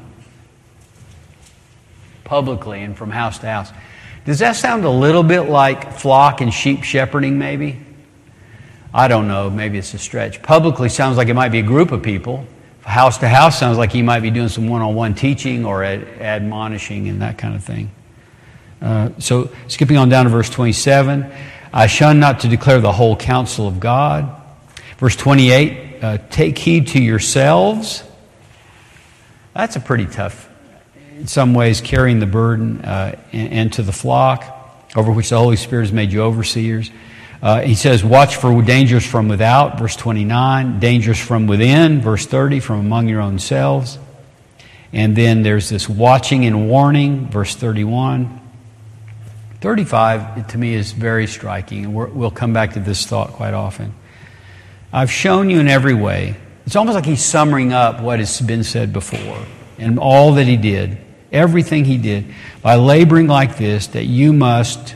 Publicly and from house to house. Does that sound a little bit like flock and sheep shepherding maybe? I don't know. Maybe it's a stretch. Publicly sounds like it might be a group of people. House to house sounds like he might be doing some one-on-one teaching or admonishing and that kind of thing. So skipping on down to verse 27, I shun not to declare the whole counsel of God. Verse 28, take heed to yourselves. That's a pretty tough, in some ways, carrying the burden and to the flock, over which the Holy Spirit has made you overseers. He says, watch for dangers from without, verse 29, dangers from within, verse 30, from among your own selves. And then there's this watching and warning, verse 31. 35, to me, is very striking, and we'll come back to this thought quite often. I've shown you in every way. It's almost like he's summing up what has been said before and all that he did, everything he did, by laboring like this, that you must...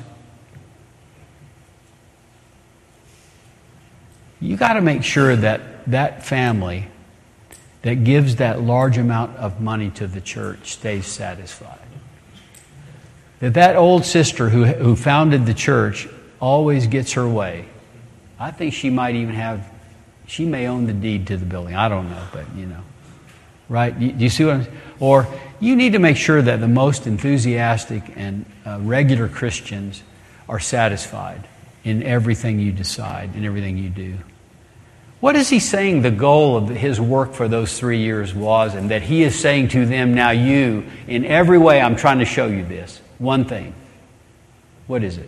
You got to make sure that that family that gives that large amount of money to the church stays satisfied. That old sister who founded the church always gets her way. I think she might even she may own the deed to the building. I don't know, but right? Do you see what I'm saying? Or you need to make sure that the most enthusiastic and regular Christians are satisfied in everything you decide, in everything you do. What is he saying the goal of his work for those 3 years was, and that he is saying to them, now you, in every way I'm trying to show you this. One thing. What is it?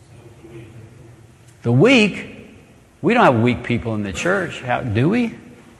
The weak? We don't have weak people in the church, do we?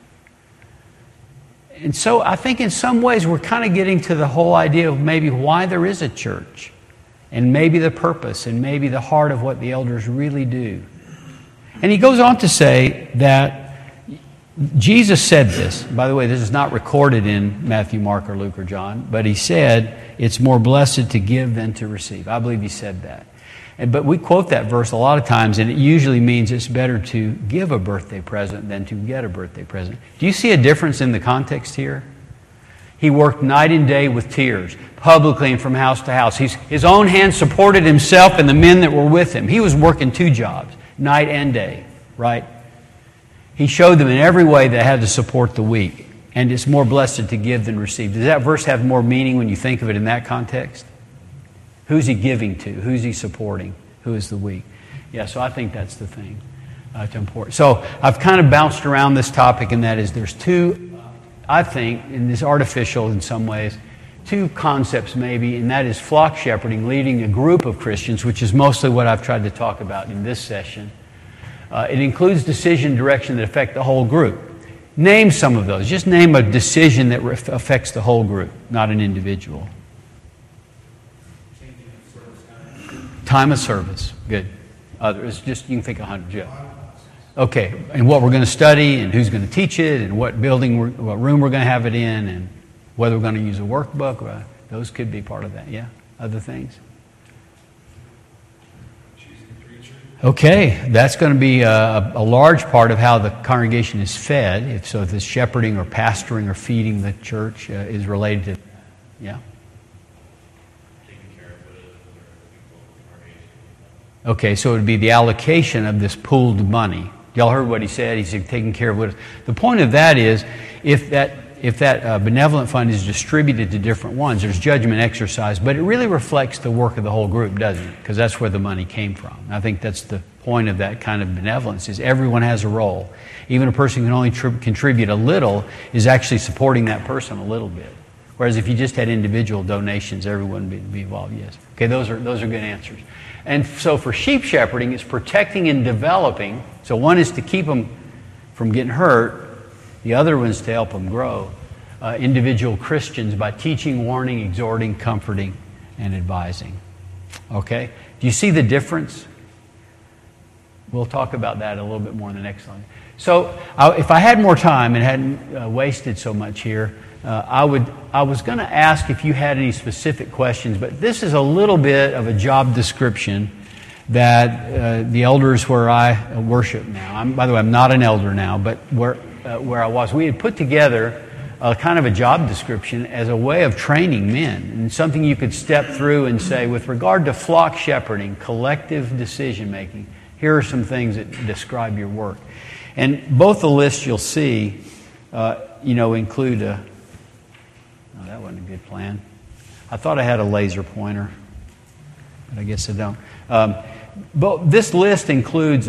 And so I think in some ways we're kind of getting to the whole idea of maybe why there is a church, and maybe the purpose, and maybe the heart of what the elders really do. And he goes on to say that Jesus said this. By the way, this is not recorded in Matthew, Mark, or Luke, or John, but he said, it's more blessed to give than to receive. I believe he said that. But we quote that verse a lot of times, and it usually means it's better to give a birthday present than to get a birthday present. Do you see a difference in the context here? He worked night and day with tears, publicly and from house to house. His own hands supported himself and the men that were with him. He was working 2 jobs, night and day, right? He showed them in every way that had to support the weak. And it's more blessed to give than receive. Does that verse have more meaning when you think of it in that context? Who's he giving to? Who's he supporting? Who is the weak? Yeah, so I think that's the thing to important. So I've kind of bounced around this topic, and that is there's 2, I think, in this artificial in some ways, 2 concepts maybe, and that is flock shepherding, leading a group of Christians, which is mostly what I've tried to talk about in this session. It includes decision direction that affect the whole group. Name some of those. Just name a decision that affects the whole group, not an individual. Time of service. Good. Others, just you can think 100. Yeah. Okay. And what we're going to study, and who's going to teach it, and what building, what room we're going to have it in, and whether we're going to use a workbook. Those could be part of that. Yeah. Other things. Okay, that's going to be a large part of how the congregation is fed. If the shepherding or pastoring or feeding the church is related to, yeah. Okay, so it would be the allocation of this pooled money. Y'all heard what he said. He said taking care of what. The point of that is, if that benevolent fund is distributed to different ones, there's judgment exercise, but it really reflects the work of the whole group, doesn't it? Because that's where the money came from. And I think that's the point of that kind of benevolence, is everyone has a role. Even a person who can only contribute a little is actually supporting that person a little bit. Whereas if you just had individual donations, everyone would be involved, yes. Okay, those are good answers. And so for sheep shepherding, it's protecting and developing. So one is to keep them from getting hurt. The other one is to help them grow. Individual Christians by teaching, warning, exhorting, comforting, and advising. Okay? Do you see the difference? We'll talk about that a little bit more in the next slide. So if I had more time and hadn't wasted so much here, I was going to ask if you had any specific questions, but this is a little bit of a job description that the elders where I worship now. By the way, I'm not an elder now, but where I was, we had put together a kind of a job description as a way of training men, and something you could step through and say, with regard to flock shepherding, collective decision making, here are some things that describe your work. And both the lists you'll see, include a. Oh, that wasn't a good plan. I thought I had a laser pointer, but I guess I don't. But this list includes.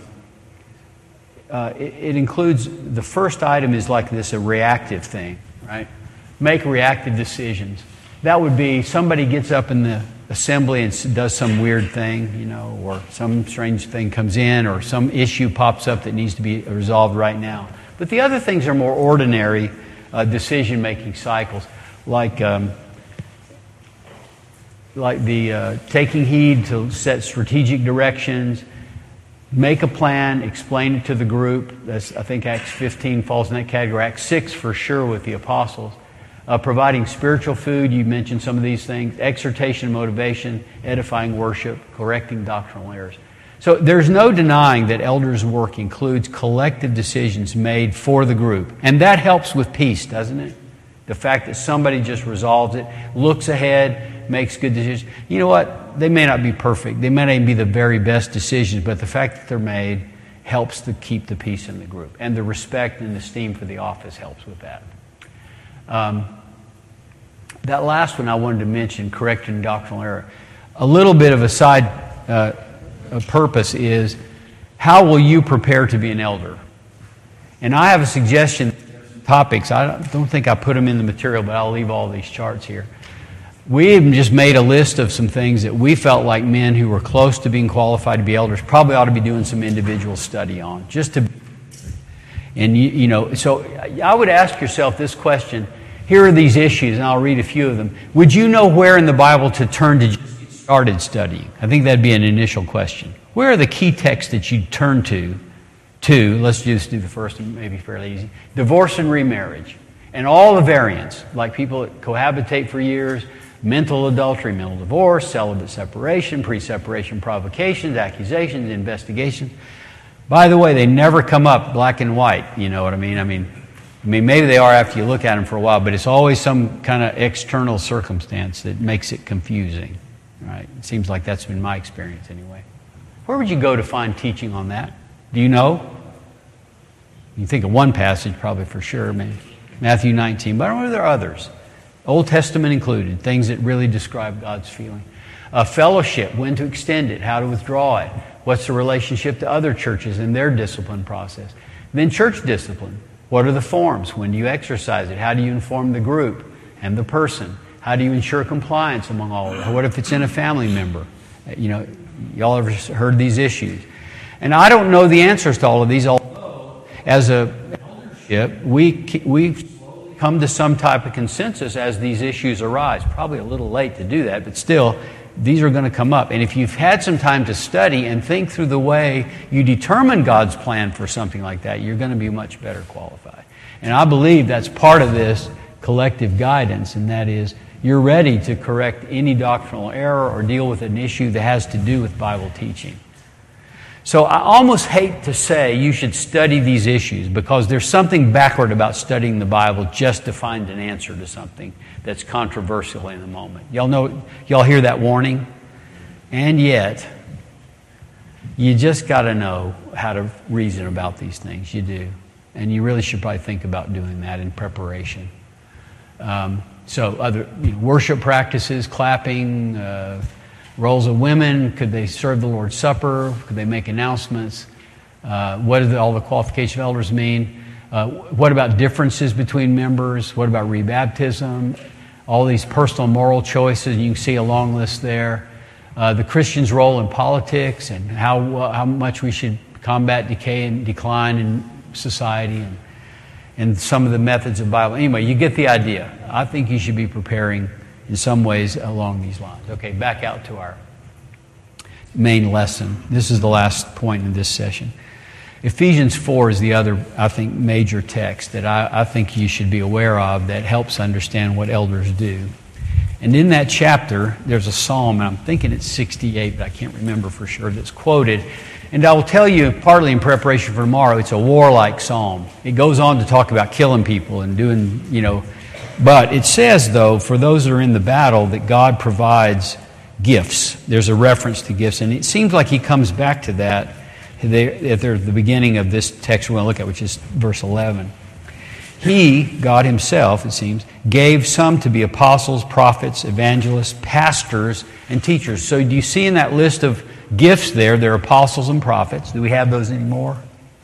It includes, the first item is like this, a reactive thing, right? Make reactive decisions. That would be somebody gets up in the assembly and does some weird thing, or some strange thing comes in, or some issue pops up that needs to be resolved right now. But the other things are more ordinary decision-making cycles, like the taking heed to set strategic directions, make a plan, explain it to the group. That's, I think Acts 15 falls in that category. Acts 6 for sure with the apostles. Providing spiritual food, you mentioned some of these things. Exhortation, motivation, edifying worship, correcting doctrinal errors. So there's no denying that elders' work includes collective decisions made for the group. And that helps with peace, doesn't it? The fact that somebody just resolves it, looks ahead, makes good decisions. You know what? They may not be perfect. They may not even be the very best decisions, but the fact that they're made helps to keep the peace in the group. And the respect and esteem for the office helps with that. That last one I wanted to mention, correcting doctrinal error. A little bit of a side purpose is, how will you prepare to be an elder? And I have a suggestion, topics. I don't think I put them in the material, but I'll leave all these charts here. We even just made a list of some things that we felt like men who were close to being qualified to be elders probably ought to be doing some individual study on, just to. And you know, so I would ask yourself this question. Here are these issues, and I'll read a few of them. Would you know where in the Bible to turn to just get started studying? I think that'd be an initial question. Where are the key texts that you turn to? Let's just do the first one, maybe fairly easy. Divorce and remarriage. And all the variants, like people that cohabitate for years, mental adultery, mental divorce, celibate separation, pre-separation provocations, accusations, investigations. By the way, they never come up black and white, you know what I mean? I mean, maybe they are after you look at them for a while, but it's always some kind of external circumstance that makes it confusing, right? It seems like that's been my experience anyway. Where would you go to find teaching on that? Do you know? You think of one passage probably for sure, maybe Matthew 19, but I don't know if there are others. Old Testament included, things that really describe God's feeling. Fellowship, when to extend it, how to withdraw it, what's the relationship to other churches and their discipline process. Then church discipline, what are the forms? When do you exercise it? How do you inform the group and the person? How do you ensure compliance among all of it? What if it's in a family member? You know, y'all ever heard these issues? And I don't know the answers to all of these, although as a eldership, we come to some type of consensus as these issues arise. Probably a little late to do that, but still, these are going to come up. And if you've had some time to study and think through the way you determine God's plan for something like that, you're going to be much better qualified. And I believe that's part of this collective guidance, and that is you're ready to correct any doctrinal error or deal with an issue that has to do with Bible teaching. So I almost hate to say you should study these issues because there's something backward about studying the Bible just to find an answer to something that's controversial in the moment. Y'all hear that warning? And yet, you just got to know how to reason about these things. You do. And you really should probably think about doing that in preparation. So other worship practices, clapping, roles of women, could they serve the Lord's Supper? Could they make announcements? What do all the qualification of elders mean? What about differences between members? What about rebaptism? All these personal moral choices, you can see a long list there. The Christian's role in politics and how much we should combat decay and decline in society and some of the methods of Bible. Anyway, you get the idea. I think you should be preparing in some ways along these lines. Okay, back out to our main lesson. This is the last point in this session. Ephesians 4 is the other, I think, major text that I think you should be aware of that helps understand what elders do. And in that chapter, there's a psalm, and I'm thinking it's 68, but I can't remember for sure, that's quoted. And I will tell you, partly in preparation for tomorrow, it's a warlike psalm. It goes on to talk about killing people and doing, but it says, though, for those that are in the battle, that God provides gifts. There's a reference to gifts, and it seems like he comes back to that at the beginning of this text we're going to look at, which is verse 11. He, God himself, it seems, gave some to be apostles, prophets, evangelists, pastors, and teachers. So do you see in that list of gifts there are apostles and prophets? Do we have those anymore?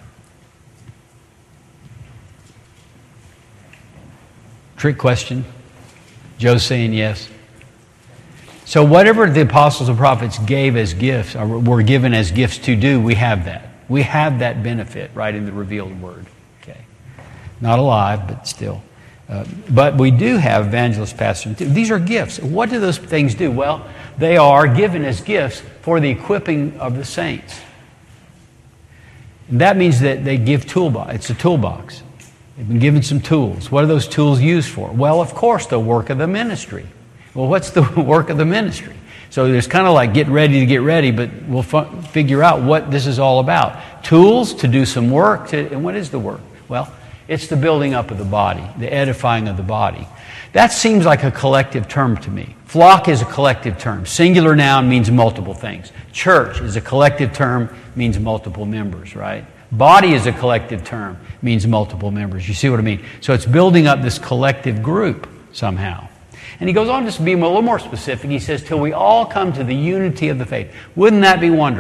Trick question. Joe's saying yes. So whatever the apostles and prophets gave as gifts, or were given as gifts to do, we have that. We have that benefit right in the revealed word. Okay, not alive, but still. But we do have evangelists, pastors. These are gifts. What do those things do? Well, they are given as gifts for the equipping of the saints. And that means that they give toolbox. It's a toolbox. They've been given some tools. What are those tools used for? Well, of course, the work of the ministry. Well, what's the work of the ministry? So there's kind of like get ready, but we'll figure out what this is all about. Tools to do some work. And what is the work? Well, it's the building up of the body, the edifying of the body. That seems like a collective term to me. Flock is a collective term. Singular noun means multiple things. Church is a collective term, means multiple members, right? Body is a collective term, means multiple members. You see what I mean? So it's building up this collective group somehow. And he goes on to be a little more specific. He says, till we all come to the unity of the faith. Wouldn't that be wonderful?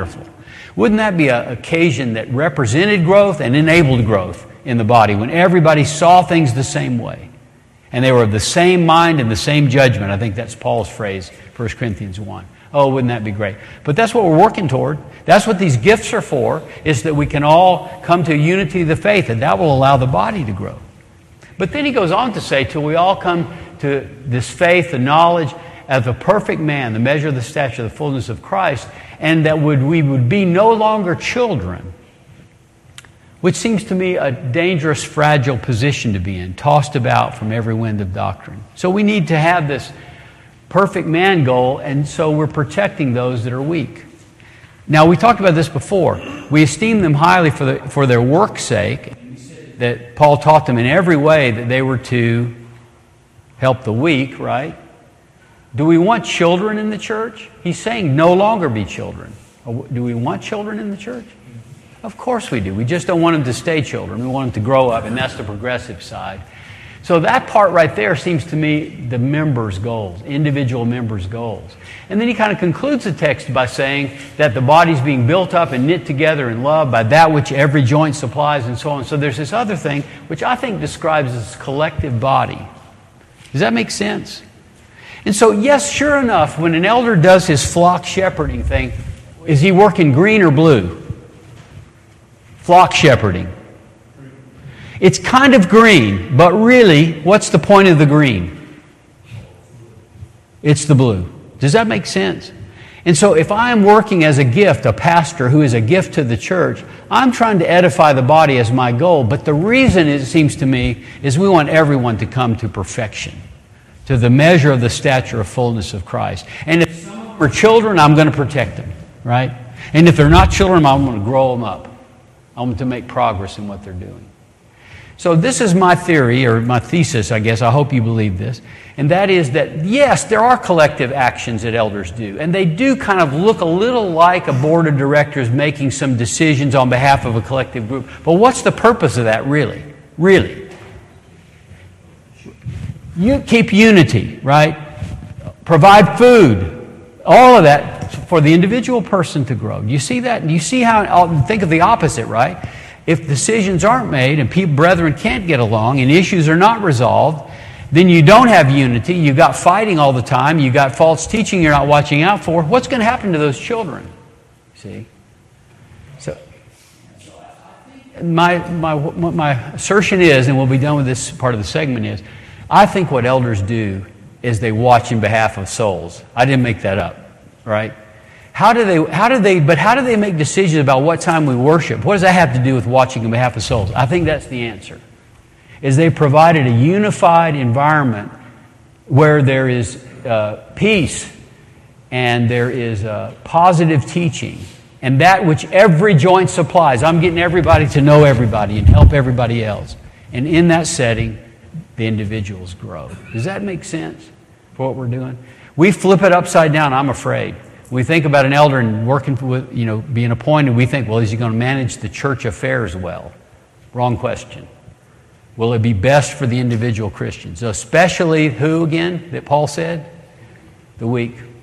Wouldn't that be an occasion that represented growth and enabled growth in the body when everybody saw things the same way and they were of the same mind and the same judgment? I think that's Paul's phrase, 1 Corinthians 1. Oh, wouldn't that be great? But that's what we're working toward. That's what these gifts are for, is that we can all come to unity of the faith, and that will allow the body to grow. But then he goes on to say, till we all come to this faith, the knowledge of the perfect man, the measure of the stature of the fullness of Christ, and that we would be no longer children, which seems to me a dangerous, fragile position to be in, tossed about from every wind of doctrine. So we need to have this perfect man goal, and so we're protecting those that are weak. Now, we talked about this before. We esteem them highly for their work's sake, that Paul taught them in every way that they were to help the weak, right? Do we want children in the church? He's saying no longer be children. Do we want children in the church? Of course we do. We just don't want them to stay children. We want them to grow up, and that's the progressive side. So that part right there seems to me the members' goals, individual members' goals. And then he kind of concludes the text by saying that the body's being built up and knit together in love by that which every joint supplies and so on. So there's this other thing which I think describes this collective body. Does that make sense? And so, yes, sure enough, when an elder does his flock shepherding thing, is he working green or blue? Flock shepherding. It's kind of green, but really, what's the point of the green? It's the blue. Does that make sense? And so if I am working as a gift, a pastor who is a gift to the church, I'm trying to edify the body as my goal. But the reason, it seems to me, is we want everyone to come to perfection, to the measure of the stature of fullness of Christ. And if some of them are children, I'm going to protect them, right? And if they're not children, I'm going to grow them up. I'm going to make progress in what they're doing. So this is my theory, or my thesis, I guess. I hope you believe this. And that is that, yes, there are collective actions that elders do. And they do kind of look a little like a board of directors making some decisions on behalf of a collective group. But what's the purpose of that, really? Really? You keep unity, right? Provide food. All of that for the individual person to grow. You see that? You see how, think of the opposite, right? If decisions aren't made and brethren can't get along and issues are not resolved, then you don't have unity. You've got fighting all the time. You've got false teaching you're not watching out for. What's going to happen to those children? See? So my assertion is, and we'll be done with this part of the segment, is I think what elders do is they watch in behalf of souls. I didn't make that up, right? How do they make decisions about what time we worship? What does that have to do with watching on behalf of souls? I think that's the answer. Is they provided a unified environment where there is peace and there is positive teaching and that which every joint supplies. I'm getting everybody to know everybody and help everybody else. And in that setting, the individuals grow. Does that make sense for what we're doing? We flip it upside down, I'm afraid. We think about an elder and working with, being appointed, we think, well, is he going to manage the church affairs well? Wrong question. Will it be best for the individual Christians? Especially who, again, that Paul said? The weak.